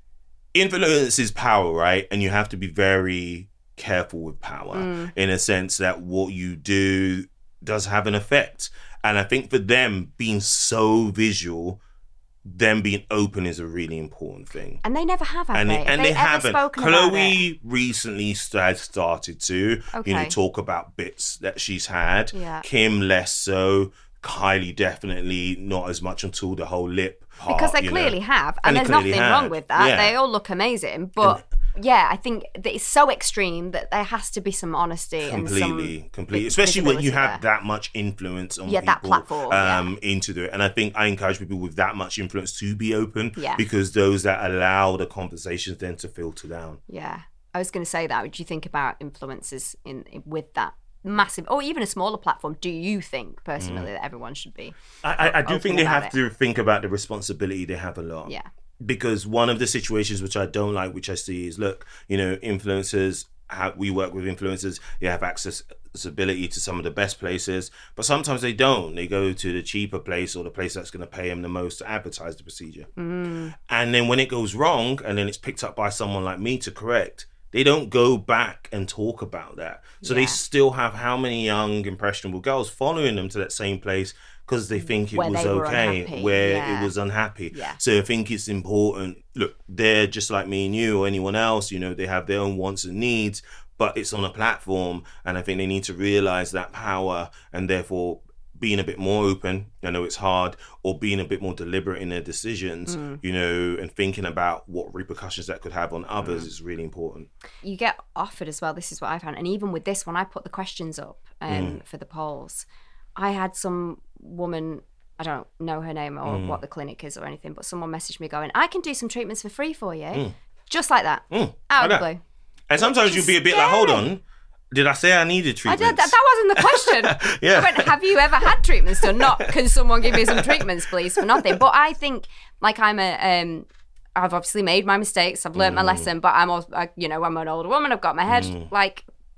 influence is power, right? And you have to be very careful with power in a sense that what you do does have an effect. And I think for them being so visual, them being open is a really important thing. And they never have, and they? And they haven't. Spoken about Chloe recently has started to, talk about bits that she's had. Yeah. Kim less so. Kylie definitely not as much until the whole lip part. Because they clearly have. And there's nothing wrong with that. They all look amazing. But I think that it's so extreme that there has to be some honesty completely, especially when you have that much influence on people, that platform, into it. And I think I encourage people with that much influence to be open, because those that allow the conversations then to filter down. Yeah, I was going to say that. What do you think about influencers with that massive, or even a smaller platform? Do you think personally that everyone should be? I do think they have to think about the responsibility they have a lot. Yeah. Because one of the situations which I don't like, which I see is, look, you know, influencers, we work with influencers, they have accessibility to some of the best places, but sometimes they don't. They go to the cheaper place or the place that's going to pay them the most to advertise the procedure. And then when it goes wrong and then it's picked up by someone like me to correct, they don't go back and talk about that. So they still have how many young, impressionable girls following them to that same place because they think it was okay, where it was unhappy. Yeah. So I think it's important. Look, they're just like me and you or anyone else. You know, they have their own wants and needs, but it's on a platform. And I think they need to realize that power and therefore being a bit more open. I know it's hard, or being a bit more deliberate in their decisions, you know, and thinking about what repercussions that could have on others is really important. You get offered as well. This is what I found. And even with this one, I put the questions up for the polls. I had some woman, I don't know her name or what the clinic is or anything, but someone messaged me going, I can do some treatments for free for you. Just like that. Out of the blue. And sometimes you'd be a bit like, hold on, did I say I needed treatments? That wasn't the question. I went, have you ever had treatments done? Not, can someone give me some treatments, please, for nothing. But I think, like, I've obviously made my mistakes. I've learned my lesson, but I'm also, I'm an older woman. I've got my head, like,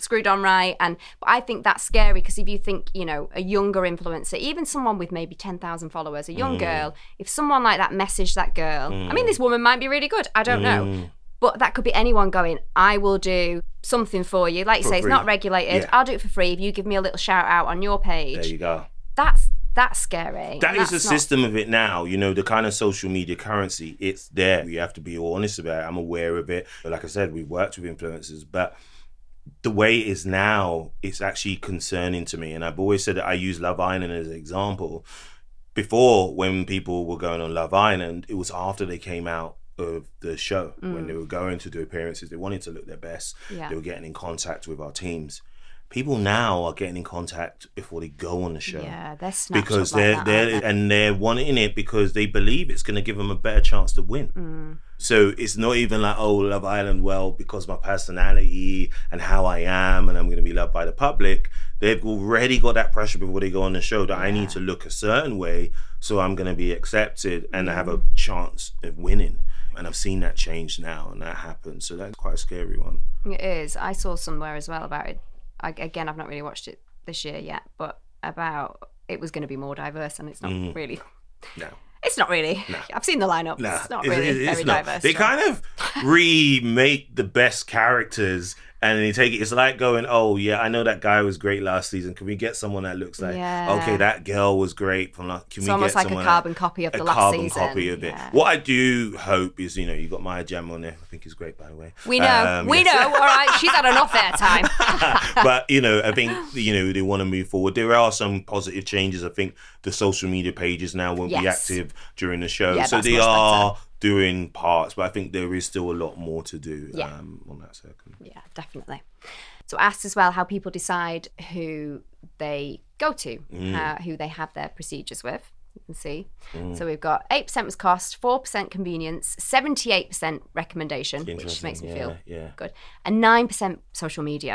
screwed on right. But I think that's scary because if you think, you know, a younger influencer, even someone with maybe 10,000 followers, a young girl, if someone like that messaged that girl, I mean, this woman might be really good. I don't know. But that could be anyone going, I will do something for you. Like you say, it's not regulated. I'll do it for free if you give me a little shout out on your page. There you go. That's scary. That is the system of it now. You know, the kind of social media currency, it's there. You have to be honest about it. I'm aware of it. But like I said, we've worked with influencers. But the way it is now, it's actually concerning to me. And I've always said that I use Love Island as an example. Before, when people were going on Love Island, it was after they came out of the show. When they were going to do appearances, they wanted to look their best. They were getting in contact with our teams. People now are getting in contact before they go on the show. Yeah, they're snatched because up like that, and they're wanting it because they believe it's going to give them a better chance to win. So it's not even like, oh, Love Island, well, because my personality and how I am and I'm going to be loved by the public. They've already got that pressure before they go on the show that I need to look a certain way so I'm going to be accepted and have a chance of winning. And I've seen that change now, and that happens. So that's quite a scary one. It is. I saw somewhere as well about it. Again, I've not really watched it this year yet, but about it was going to be more diverse, and it's not really. No. It's not really. No. I've seen the lineup. No. It's not really very diverse. They kind of remake the best characters. And then you take it, it's like going, oh, yeah, I know that guy was great last season. Can we get someone that looks like, okay, that girl was great from last, can we almost get like a carbon copy of the last season. A carbon copy of it. What I do hope is, you know, you got Maya Jama on there. I think he's great, by the way. We know. We know. All right. She's had enough airtime. But, you know, I think, you know, they want to move forward. There are some positive changes. I think the social media pages now won't be active during the show. Yeah, so they are doing parts, but I think there is still a lot more to do on that circuit. Yeah, definitely. So I asked as well how people decide who they go to, who they have their procedures with. You can see. So we've got 8% was cost, 4% convenience, 78% recommendation, which makes me feel good, and 9% social media.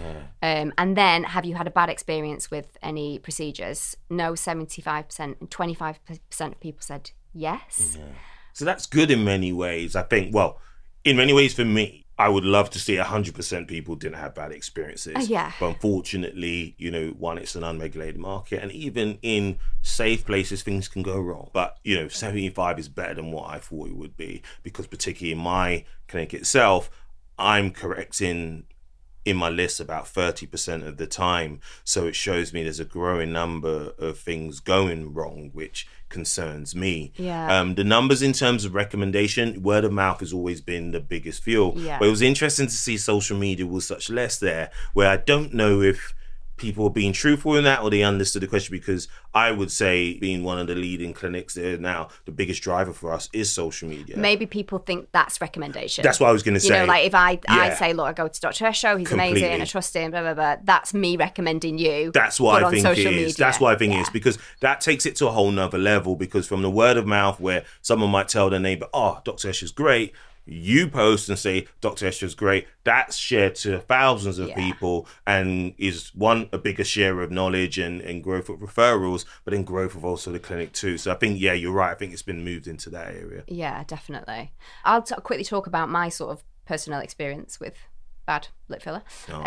And then, have you had a bad experience with any procedures? No, 75%, and 25% of people said yes. So that's good in many ways. I think, well, in many ways for me, I would love to see 100% people didn't have bad experiences. But unfortunately, you know, one, it's an unregulated market. And even in safe places, things can go wrong. But, you know, 75 is better than what I thought it would be. Because particularly in my clinic itself, I'm correcting in my list about 30% of the time. So it shows me there's a growing number of things going wrong, which concerns me. The numbers in terms of recommendation, word of mouth has always been the biggest fuel. But it was interesting to see social media was such less there, where I don't know if people were being truthful in that or they understood the question, because I would say, being one of the leading clinics there now, the biggest driver for us is social media. Maybe people think that's recommendation. That's what I was going to say. You know, like if I say, look, I go to Dr. Esho, he's amazing, I trust him, blah, blah, blah. That's me recommending you. That's what I think it is. That's what I think it is, because that takes it to a whole nother level, because from the word of mouth where someone might tell their neighbor, oh, Dr. Esho's great, you post and say Dr. Esho's great, that's shared to thousands of people and is one, a bigger share of knowledge and growth of referrals, but then growth of also the clinic too. So I think, you're right. I think it's been moved into that area. Yeah, definitely. I'll quickly talk about my sort of personal experience with bad lip filler.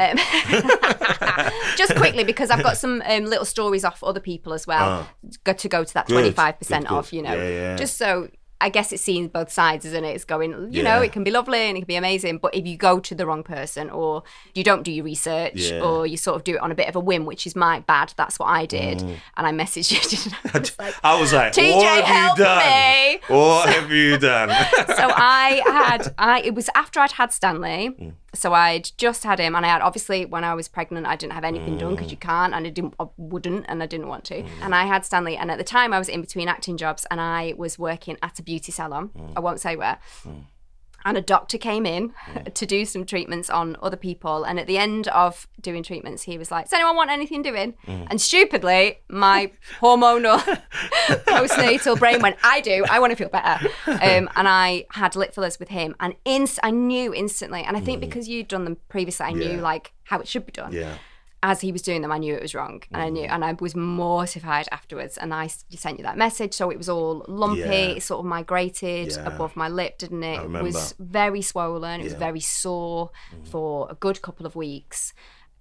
Just quickly, because I've got some little stories off other people as well, to go to that 25% off, you know, just so I guess it's seeing both sides, isn't it? It's going, you know, it can be lovely and it can be amazing, but if you go to the wrong person or you don't do your research or you sort of do it on a bit of a whim, which is my bad, that's what I did. And I messaged you. I was like, TJ, what have you done? What have you done? So it was after I'd had Stanley. So I'd just had him, and I had, obviously, when I was pregnant, I didn't have anything done because you can't, and I wouldn't, and I didn't want to. And I had Stanley, and at the time I was in between acting jobs, and I was working at a beauty salon. I won't say where. And a doctor came in to do some treatments on other people. And at the end of doing treatments, he was like, does anyone want anything doing? And stupidly, my hormonal postnatal brain went, I do. I want to feel better. And I had lip fillers with him. And I knew instantly. And I think because you'd done them previously, I knew like how it should be done. As he was doing them, I knew it was wrong. And I was mortified afterwards. And I sent you that message. So it was all lumpy. It sort of migrated above my lip, didn't it? It was very swollen. It was very sore for a good couple of weeks.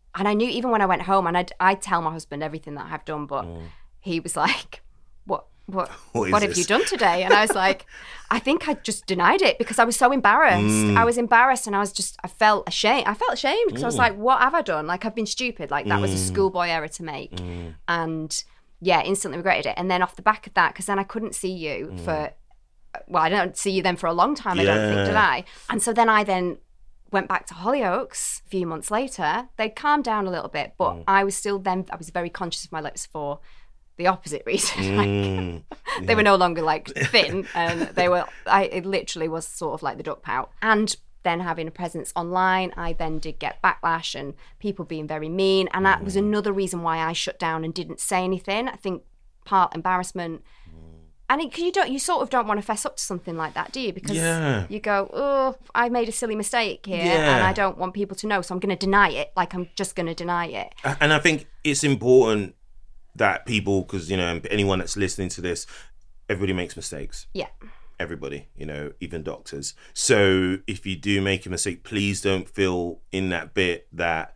And I knew even when I went home, and I'd tell my husband everything that I've done, but he was like, what have you done today? And I was like, I think I just denied it because I was so embarrassed. I was embarrassed and I felt ashamed. I felt ashamed because I was like, what have I done? Like, I've been stupid. Like, that was a schoolboy error to make. And yeah, instantly regretted it. And then off the back of that, because then I couldn't see you I don't see you then for a long time, I don't think, did I? And so then I went back to Hollyoaks a few months later. They calmed down a little bit, but I was very conscious of my lips for the opposite reason. They were no longer like thin, and it literally was sort of like the duck pout. And then having a presence online, I then did get backlash and people being very mean. And that was another reason why I shut down and didn't say anything. I think part embarrassment. And you sort of don't want to fess up to something like that, do you? Because you go, oh, I made a silly mistake here and I don't want people to know, so I'm going to deny it. Like, I'm just going to deny it. And I think it's important that people, because, anyone that's listening to this, everybody makes mistakes. Yeah. Everybody, even doctors. So if you do make a mistake, please don't feel in that bit that,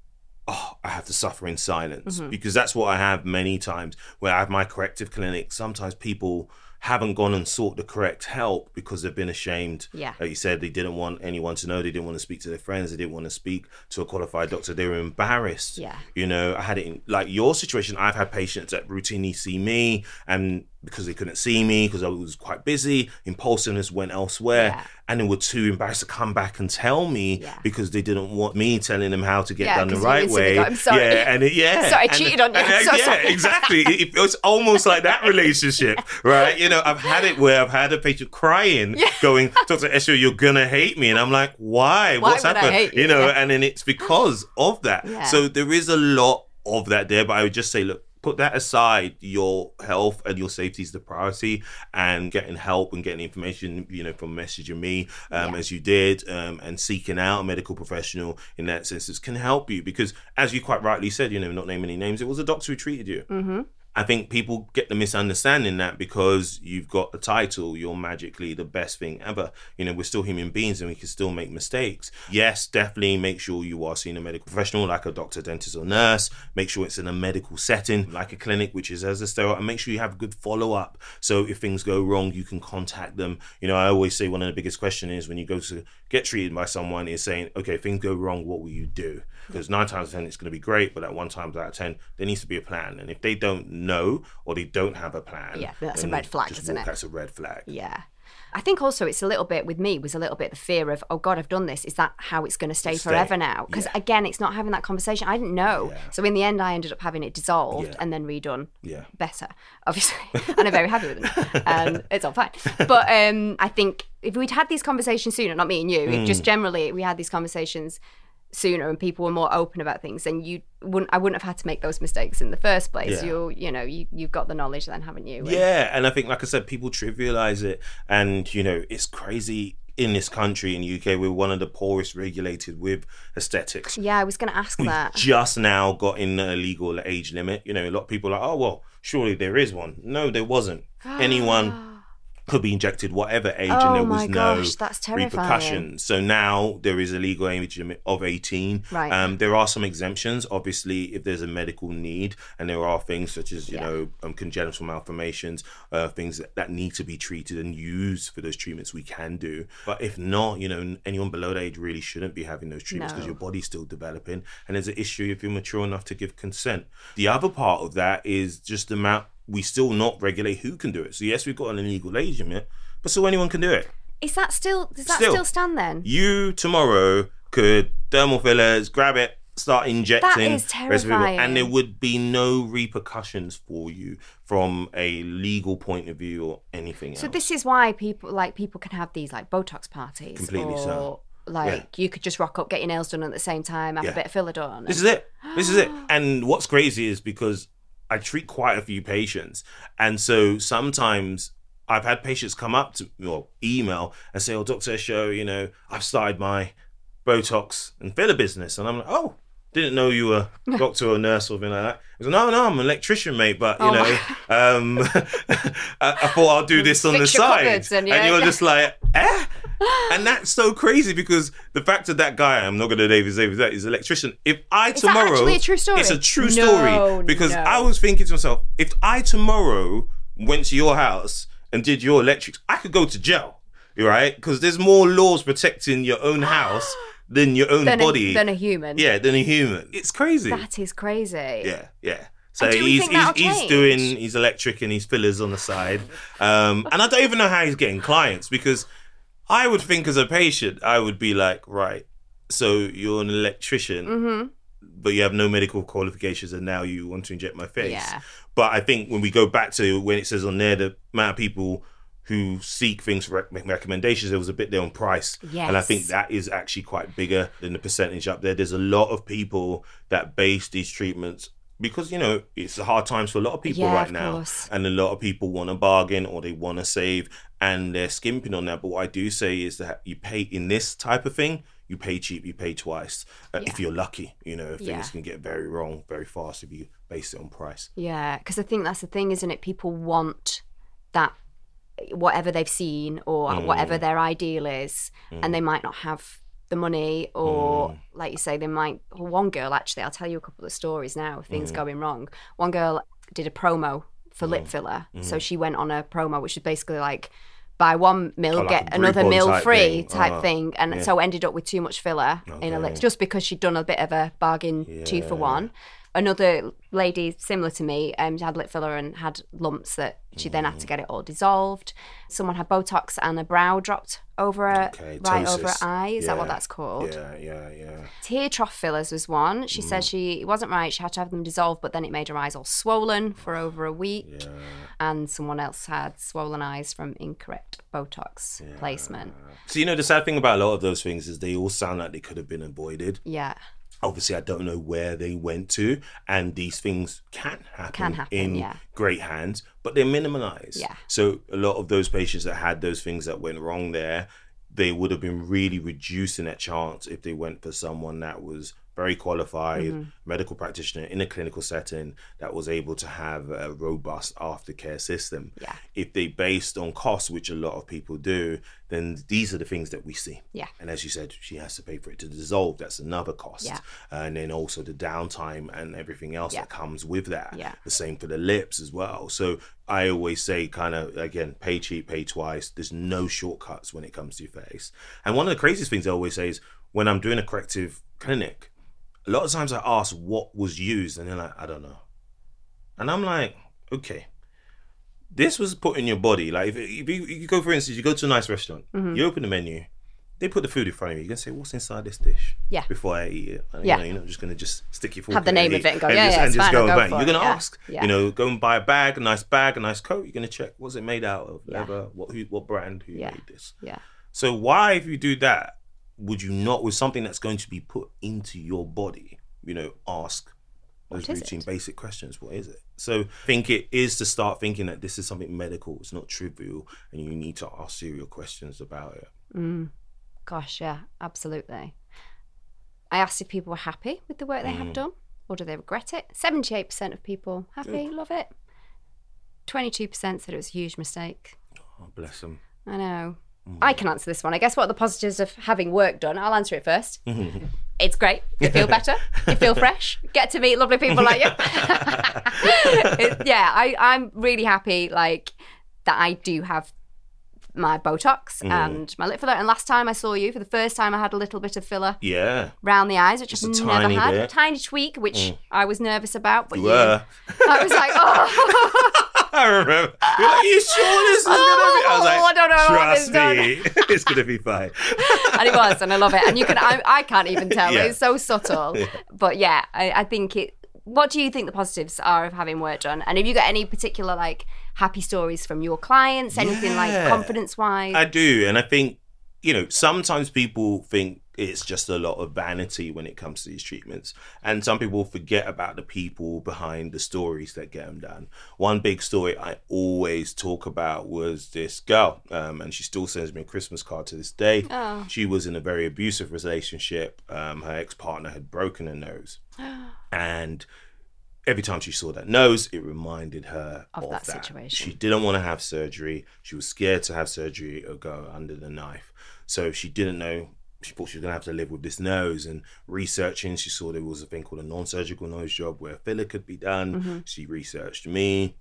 I have to suffer in silence, because that's what I have many times where I have my corrective clinic. Sometimes people haven't gone and sought the correct help because they've been ashamed. Yeah. Like you said, they didn't want anyone to know. They didn't want to speak to their friends. They didn't want to speak to a qualified doctor. They were embarrassed. Yeah. I had it in, like your situation. I've had patients that routinely see me, and because they couldn't see me because I was quite busy, impulsiveness went elsewhere, and they were too embarrassed to come back and tell me because they didn't want me telling them how to get done the right way. I'm sorry. Sorry, I cheated on you. Exactly. It was almost like that relationship, right? I've had it where I've had a patient crying, going, Dr. Esho, you're gonna hate me, and I'm like, why? What's happened? I hate you? And then it's because of that. Yeah. So there is a lot of that there, but I would just say, look, put that aside. Your health and your safety is the priority, and getting help and getting information, from messaging me as you did, and seeking out a medical professional in that sense can help you, because as you quite rightly said, not naming any names, it was a doctor who treated you. Mm-hmm. I think people get the misunderstanding that because you've got a title, you're magically the best thing ever. We're still human beings and we can still make mistakes. Yes, definitely make sure you are seeing a medical professional like a doctor, dentist or nurse. Make sure it's in a medical setting like a clinic, which is as a sterile, and make sure you have good follow-up. So if things go wrong, you can contact them. I always say one of the biggest questions is when you go to get treated by someone is saying, okay, if things go wrong, what will you do? Because 9 times out of 10, it's going to be great, but at 1 time out of 10, there needs to be a plan. And if they don't know or they don't have a plan, that's a red flag, isn't it? That's a red flag. Yeah. I think also it's a little bit with me was a little bit the fear of, oh God, I've done this. Is that how it's going to stay forever now? Because again, it's not having that conversation. I didn't know. Yeah. So in the end, I ended up having it dissolved and then redone better, obviously. And I'm very happy with it. It's all fine. But I think if we'd had these conversations sooner, not me and you, if just generally we had these conversations sooner and people were more open about things, then I wouldn't have had to make those mistakes in the first place. You've got the knowledge then, haven't you? And I think, like I said, people trivialize it, and it's crazy. In this country, in the UK, we're one of the poorest regulated with aesthetics. Yeah, I was going to ask that. We just now got in a legal age limit. A lot of people are like, oh, well, surely there is one. No, there wasn't. Anyone could be injected whatever age, and there was no repercussions. So now there is a legal age limit of 18. Right. There are some exemptions, obviously, if there's a medical need, and there are things such as congenital malformations, things that need to be treated and used for those treatments we can do. But if not, anyone below that age really shouldn't be having those treatments because your body's still developing, and there's an issue if you're mature enough to give consent. The other part of that is just the amount. We still not regulate who can do it. So yes, we've got an illegal age limit, but so anyone can do it. Does that still stand then? You tomorrow could dermal fillers, grab it, start injecting. That is terrifying. And there would be no repercussions for you from a legal point of view or anything else. So this is why people can have these like Botox parties. Completely so. You could just rock up, get your nails done at the same time, have a bit of filler done. This is it. And what's crazy is because I treat quite a few patients, and so sometimes I've had patients come up to me or email and say, "Oh, Dr. Esho, I've started my Botox and filler business," and I'm like, "Oh, didn't know you were a doctor or a nurse or something like that." I was like, "No, I'm an electrician, mate, but I thought I'll do this on the side," and you're just like, "Eh?" And that's so crazy because the fact of that guy, I'm not going to name his name, is an electrician. If I Is tomorrow... that actually a true story? It's a true story. No, Because no. I was thinking to myself, if I tomorrow went to your house and did your electrics, I could go to jail, right? Because there's more laws protecting your own house than your own body. Than a human. Yeah, than a human. It's crazy. That is crazy. Yeah. So And do we think that'll he's change? doing his electric and his fillers on the side. And I don't even know how he's getting clients, because I would think as a patient, I would be like, right, so you're an electrician, but you have no medical qualifications and now you want to inject my face. Yeah. But I think when we go back to when it says on there, the amount of people who seek things for recommendations, there was a bit there on price. Yes. And I think that is actually quite bigger than the percentage up there. There's a lot of people that base these treatments because, you know, it's hard times for a lot of people right now. Course. And a lot of people want to bargain or they want to save and they're skimping on that. But what I do say is that you pay in this type of thing, you pay cheap, you pay twice. If you're lucky, you know, things can get very wrong very fast if you base it on price. Yeah, because I think that's the thing, isn't it? People want that, whatever they've seen or whatever their ideal is, and they might not have the money or like you say, they might. Well, one girl, actually, I'll tell you a couple of stories now of things going wrong. One girl did a promo for lip filler. So she went on a promo, which is basically like buy one mil, like get a another Groupon mil type free thing. thing. And so ended up with too much filler in her lips just because she'd done a bit of a bargain 2 for 1. Another lady similar to me had lip filler and had lumps that she then had to get it all dissolved. Someone had Botox and a brow dropped over her, right over her eye. Is that what that's called? Yeah. Tear trough fillers was one. She said it wasn't right. She had to have them dissolved, but then it made her eyes all swollen for over a week. And someone else had swollen eyes from incorrect Botox placement. So, you know, the sad thing about a lot of those things is they all sound like they could have been avoided. Yeah. Obviously, I don't know where they went to, and these things can happen in great hands, but they're minimalized. Yeah. So a lot of those patients that had those things that went wrong there, they would have been really reducing that chance if they went for someone that was very qualified medical practitioner in a clinical setting that was able to have a robust aftercare system. Yeah. If they based on cost, which a lot of people do, then these are the things that we see. Yeah. And as you said, she has to pay for it to dissolve. That's another cost. Yeah. And then also the downtime and everything else that comes with that. Yeah. The same for the lips as well. So I always say kind of, again, pay cheap, pay twice. There's no shortcuts when it comes to your face. And one of the craziest things I always say is when I'm doing a corrective clinic, a lot of times I ask what was used and they're like, I don't know. And I'm like, okay, this was put in your body. Like if you go, for instance, you go to a nice restaurant, you open the menu, they put the food in front of you. You're going to say, what's inside this dish? Yeah. Before I eat it. And, you're not just going to just stick your fork have the in name and of it and go, and just go and bang. You're going to Yeah. ask. You know, go and buy a bag, a nice coat. You're going to check, what's it made out of? Leather, what brand, who made this? Yeah. So why, if you do that, would you not, with something that's going to be put into your body, you know, ask those routine basic questions? What is it? So I think it is to start thinking that this is something medical. It's not trivial, and you need to ask serious questions about it. Gosh, yeah, absolutely. I asked if people were happy with the work they have done, or do they regret it? 78% of people happy, love it. 22% said it was a huge mistake. Oh, bless them. I know. I can answer this one. I guess what are the positives of having work done? I'll answer it first. It's great. You feel better. You feel fresh. Get to meet lovely people like you. I'm really happy like that I do have my Botox and my lip filler. And last time I saw you, for the first time, I had a little bit of filler round the eyes, which I've never had. A tiny tweak, which I was nervous about. But you were. I was like, oh. I remember. You're like, are you sure this is going to be? I was like, I don't know. Trust me, it's going to be fine. And it was, and I love it. And you can, I can't even tell. It's so subtle. But yeah, I think it. What do you think the positives are of having work done? And have you got any particular like happy stories from your clients? Anything like confidence-wise? I do, and I think, you know, sometimes people think it's just a lot of vanity when it comes to these treatments. And some people forget about the people behind the stories that get them done. One big story I always talk about was this girl, and she still sends me a Christmas card to this day. Oh. She was in a very abusive relationship. Her ex-partner had broken her nose. And every time she saw that nose, it reminded her of that situation. She didn't want to have surgery. She was scared to have surgery or go under the knife. So she didn't know. She thought she was going to have to live with this nose. And researching, she saw there was a thing called a non-surgical nose job where a filler could be done. She researched me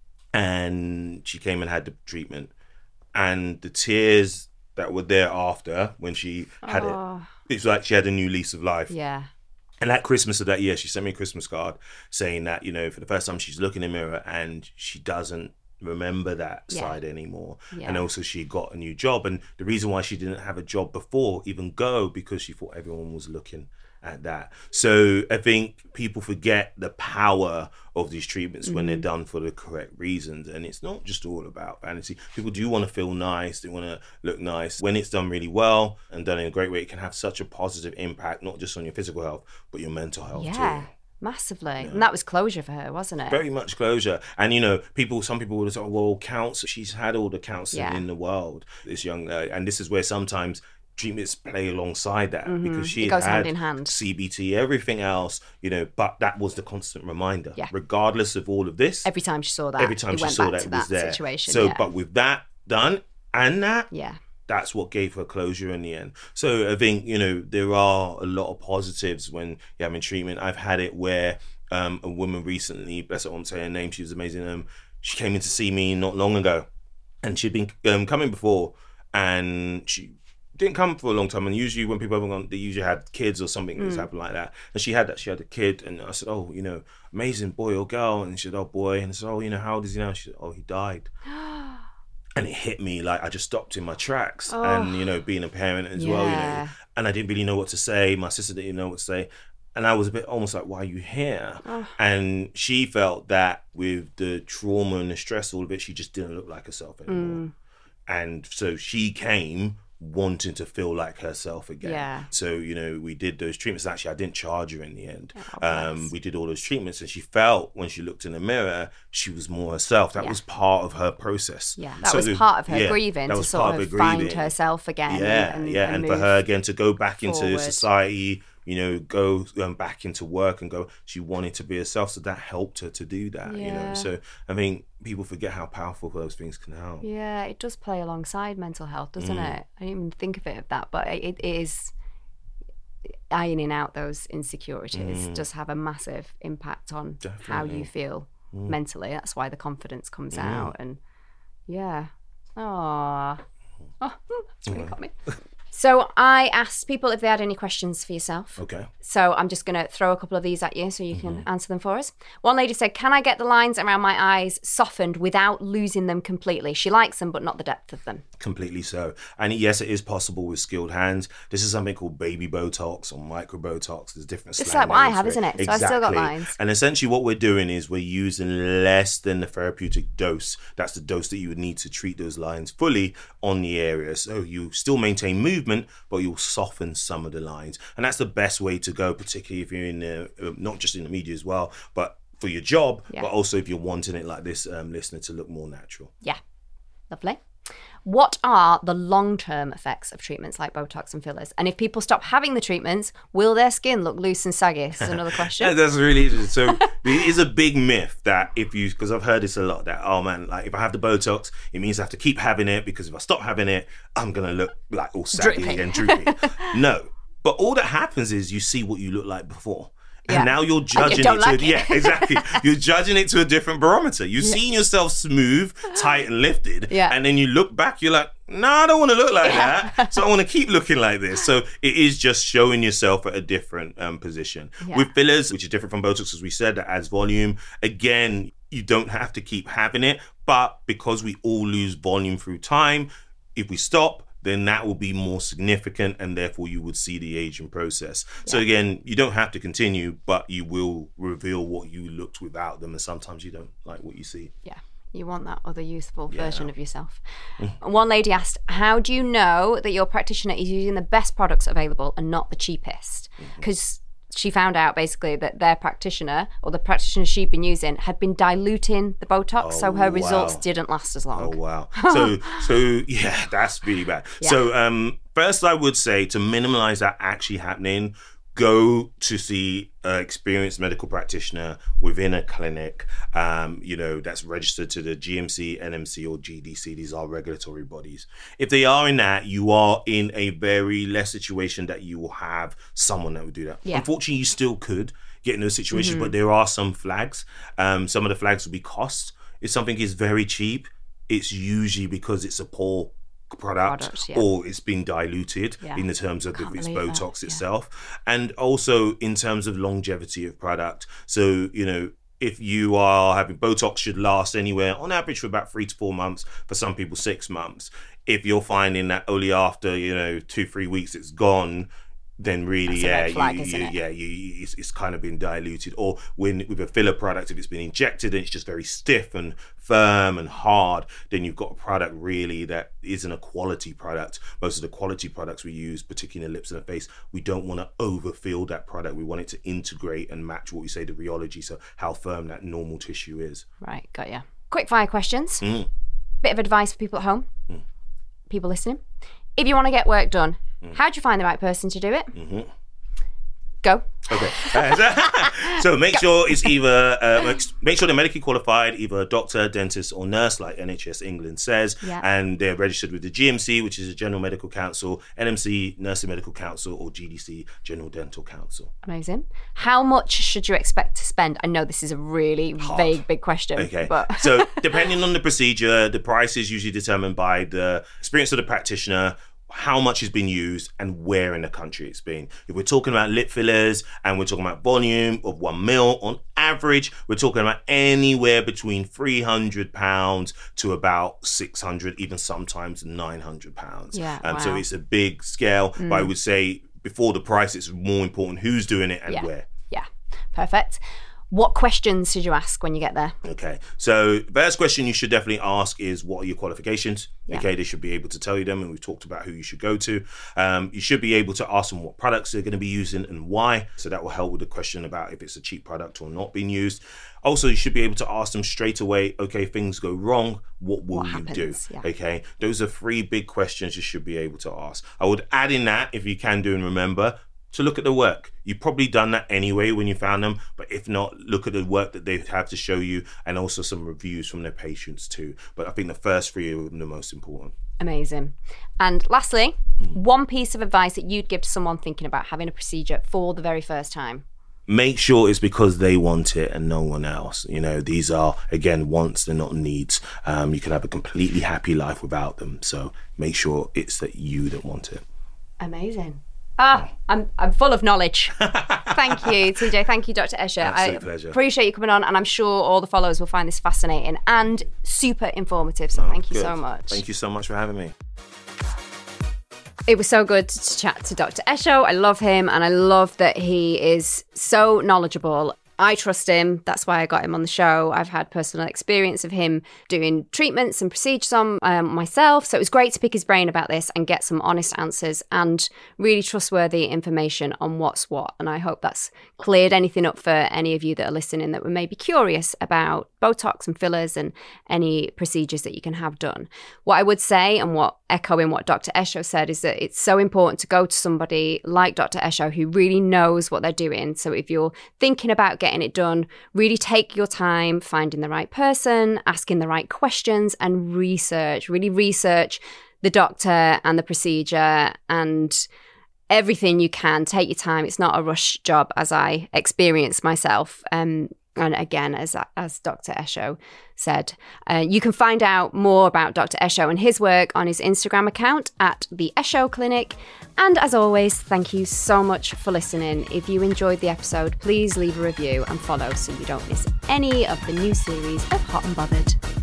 and she came and had the treatment. And the tears that were there after when she had it was like she had a new lease of life. Yeah. And at Christmas of that year, she sent me a Christmas card saying that, for the first time she's looking in the mirror and she doesn't remember that side anymore. Yeah. And also she got a new job. And the reason why she didn't have a job before even go, because she thought everyone was looking at that. So I think people forget the power of these treatments when they're done for the correct reasons. And it's not just all about vanity. People do want to feel nice. They want to look nice. When it's done really well and done in a great way, it can have such a positive impact, not just on your physical health, but your mental health too. Massively. Yeah. And that was closure for her, wasn't it? Very much closure. And, some people would say, well, counselling, she's had all the counselling in the world, this young, and this is where sometimes treatments play alongside that because she goes had hand in hand. CBT, everything else, but that was the constant reminder. Yeah. Regardless of all of this. Every time she saw that, every time she saw that, it was there. Situation. So, but with that done and that, yeah. That's what gave her closure in the end. So I think, there are a lot of positives when you're having treatment. I've had it where a woman recently, bless her, I won't say her name, she was amazing. She came in to see me not long ago and she'd been coming before and she didn't come for a long time. And usually when people have gone, they usually had kids or something that's happened like that. And she had a kid. And I said, oh, amazing boy or girl. And she said, oh, boy. And I said, oh, how old is he now? She said, oh, he died. And it hit me like I just stopped in my tracks. And, being a parent as well, and I didn't really know what to say. My sister didn't know what to say. And I was a bit almost like, why are you here? And she felt that with the trauma and the stress, all of it, she just didn't look like herself anymore. And so she came wanting to feel like herself again. Yeah. So, we did those treatments. Actually, I didn't charge her in the end. We did all those treatments and she felt when she looked in the mirror, she was more herself. That was part of her process. Yeah, that was part of her grieving to sort of find herself again. And for her again to go back into society, go back into work and go, she wanted to be herself. So that helped her to do that, So I mean, people forget how powerful those things can help. Yeah, it does play alongside mental health, doesn't it? I didn't even think of it of that, but it is ironing out those insecurities does have a massive impact on how you feel mentally. That's why the confidence comes out. And that's really got me. So I asked people if they had any questions for yourself. Okay. So I'm just going to throw a couple of these at you so you can answer them for us. One lady said, can I get the lines around my eyes softened without losing them completely? She likes them, but not the depth of them. Completely so. And yes, it is possible with skilled hands. This is something called baby Botox or micro Botox. There's different slang. It's like what I have, isn't it? Exactly. So I still got lines. And essentially what we're doing is we're using less than the therapeutic dose. That's the dose that you would need to treat those lines fully on the area. So you still maintain movement, but you'll soften some of the lines. And that's the best way to go, particularly if you're in the, not just in the media as well, but for your job, but also if you're wanting it like this listener to look more natural. Yeah. Lovely. What are the long-term effects of treatments like Botox and fillers? And if people stop having the treatments, will their skin look loose and saggy? This is another question. Yeah, that's really interesting. So it is a big myth that because I've heard this a lot, that, oh man, like if I have the Botox, it means I have to keep having it because if I stop having it, I'm going to look like all saggy and droopy. No. But all that happens is you see what you look like before. And now you're judging exactly. You're judging it to a different barometer. You've seen yourself smooth, tight, and lifted. Yeah. And then you look back, you're like, no, I don't want to look like that. So I want to keep looking like this. So it is just showing yourself at a different position. Yeah. With fillers, which is different from Botox, as we said, that adds volume. Again, you don't have to keep having it. But because we all lose volume through time, if we stop, then that will be more significant and therefore you would see the aging process. Yeah. So again, you don't have to continue, but you will reveal what you looked without them. And sometimes you don't like what you see. Yeah. You want that other youthful version of yourself. One lady asked, how do you know that your practitioner is using the best products available and not the cheapest? Because she found out basically that their practitioner or the practitioner she'd been using had been diluting the Botox, so her results didn't last as long. Oh, wow. So yeah, that's really bad. Yeah. So first I would say to minimize that actually happening, go to see an experienced medical practitioner within a clinic, that's registered to the GMC, NMC, or GDC. These are regulatory bodies. If they are in that, you are in a very less situation that you will have someone that would do that. Yeah. Unfortunately, you still could get in those situations, but there are some flags. Some of the flags will be costs. If something is very cheap, it's usually because it's a poor product or it's been diluted in the terms of its Botox itself, and also in terms of longevity of product. So if you are having Botox, should last anywhere on average for about 3 to 4 months, for some people 6 months. If you're finding that only after 2-3 weeks it's gone, then really, it's kind of been diluted. Or with a filler product, if it's been injected and it's just very stiff and firm and hard, then you've got a product really that isn't a quality product. Most of the quality products we use, particularly in the lips and the face, we don't want to overfill that product. We want it to integrate and match what we say the rheology, so how firm that normal tissue is. Right, got ya. Quick fire questions. Bit of advice for people at home, people listening. If you want to get work done, how do you find the right person to do it? Go. Okay. So make sure it's either make sure they're medically qualified, either a doctor, dentist, or nurse, like NHS England says, and they're registered with the GMC, which is the General Medical Council, NMC, Nursing Medical Council, or GDC, General Dental Council. Amazing. How much should you expect to spend? I know this is a really vague, big question. Okay. But So depending on the procedure, the price is usually determined by the experience of the practitioner, how much has been used, and where in the country it's been. If we're talking about lip fillers and we're talking about volume of 1 mil, on average, we're talking about anywhere between £300 to about 600, even sometimes £900. Wow. So it's a big scale, but I would say before the price, it's more important who's doing it and where. Yeah, perfect. What questions should you ask when you get there? Okay, so the first question you should definitely ask is, what are your qualifications? Okay, they should be able to tell you them, and we've talked about who you should go to. You should be able to ask them what products they're going to be using and why. So that will help with the question about if it's a cheap product or not being used. Also, you should be able to ask them straight away, okay, things go wrong, what will you do? Okay, those are 3 big questions you should be able to ask. I would add in that, if you can do and remember, to look at the work. You've probably done that anyway when you found them, but if not, look at the work that they have to show you, and also some reviews from their patients too. But I think the first 3 are the most important. Amazing. And lastly, one piece of advice that you'd give to someone thinking about having a procedure for the very first time. Make sure it's because they want it and no one else. These are, again, wants, they're not needs. You can have a completely happy life without them. So make sure it's that you that want it. Amazing. I'm full of knowledge. Thank you, TJ. Thank you, Dr. Escher. Absolute pleasure. Appreciate you coming on, and I'm sure all the followers will find this fascinating and super informative. So thank you so much. Thank you so much for having me. It was so good to chat to Dr. Escher. I love him, and I love that he is so knowledgeable. I trust him. That's why I got him on the show. I've had personal experience of him doing treatments and procedures on myself. So it was great to pick his brain about this and get some honest answers and really trustworthy information on what's what. And I hope that's cleared anything up for any of you that are listening that were maybe curious about Botox and fillers and any procedures that you can have done. What I would say, and echoing what Dr. Escher said, is that it's so important to go to somebody like Dr. Escher who really knows what they're doing. So if you're thinking about getting it done, really take your time finding the right person, asking the right questions, and really research the doctor and the procedure and everything you can. Take your time. It's not a rush job, as I experienced myself. And again, as Dr. Escher said, you can find out more about Dr. Escher and his work on his Instagram account at the Escher Clinic. And as always, thank you so much for listening. If you enjoyed the episode, please leave a review and follow so you don't miss any of the new series of Hot and Bothered.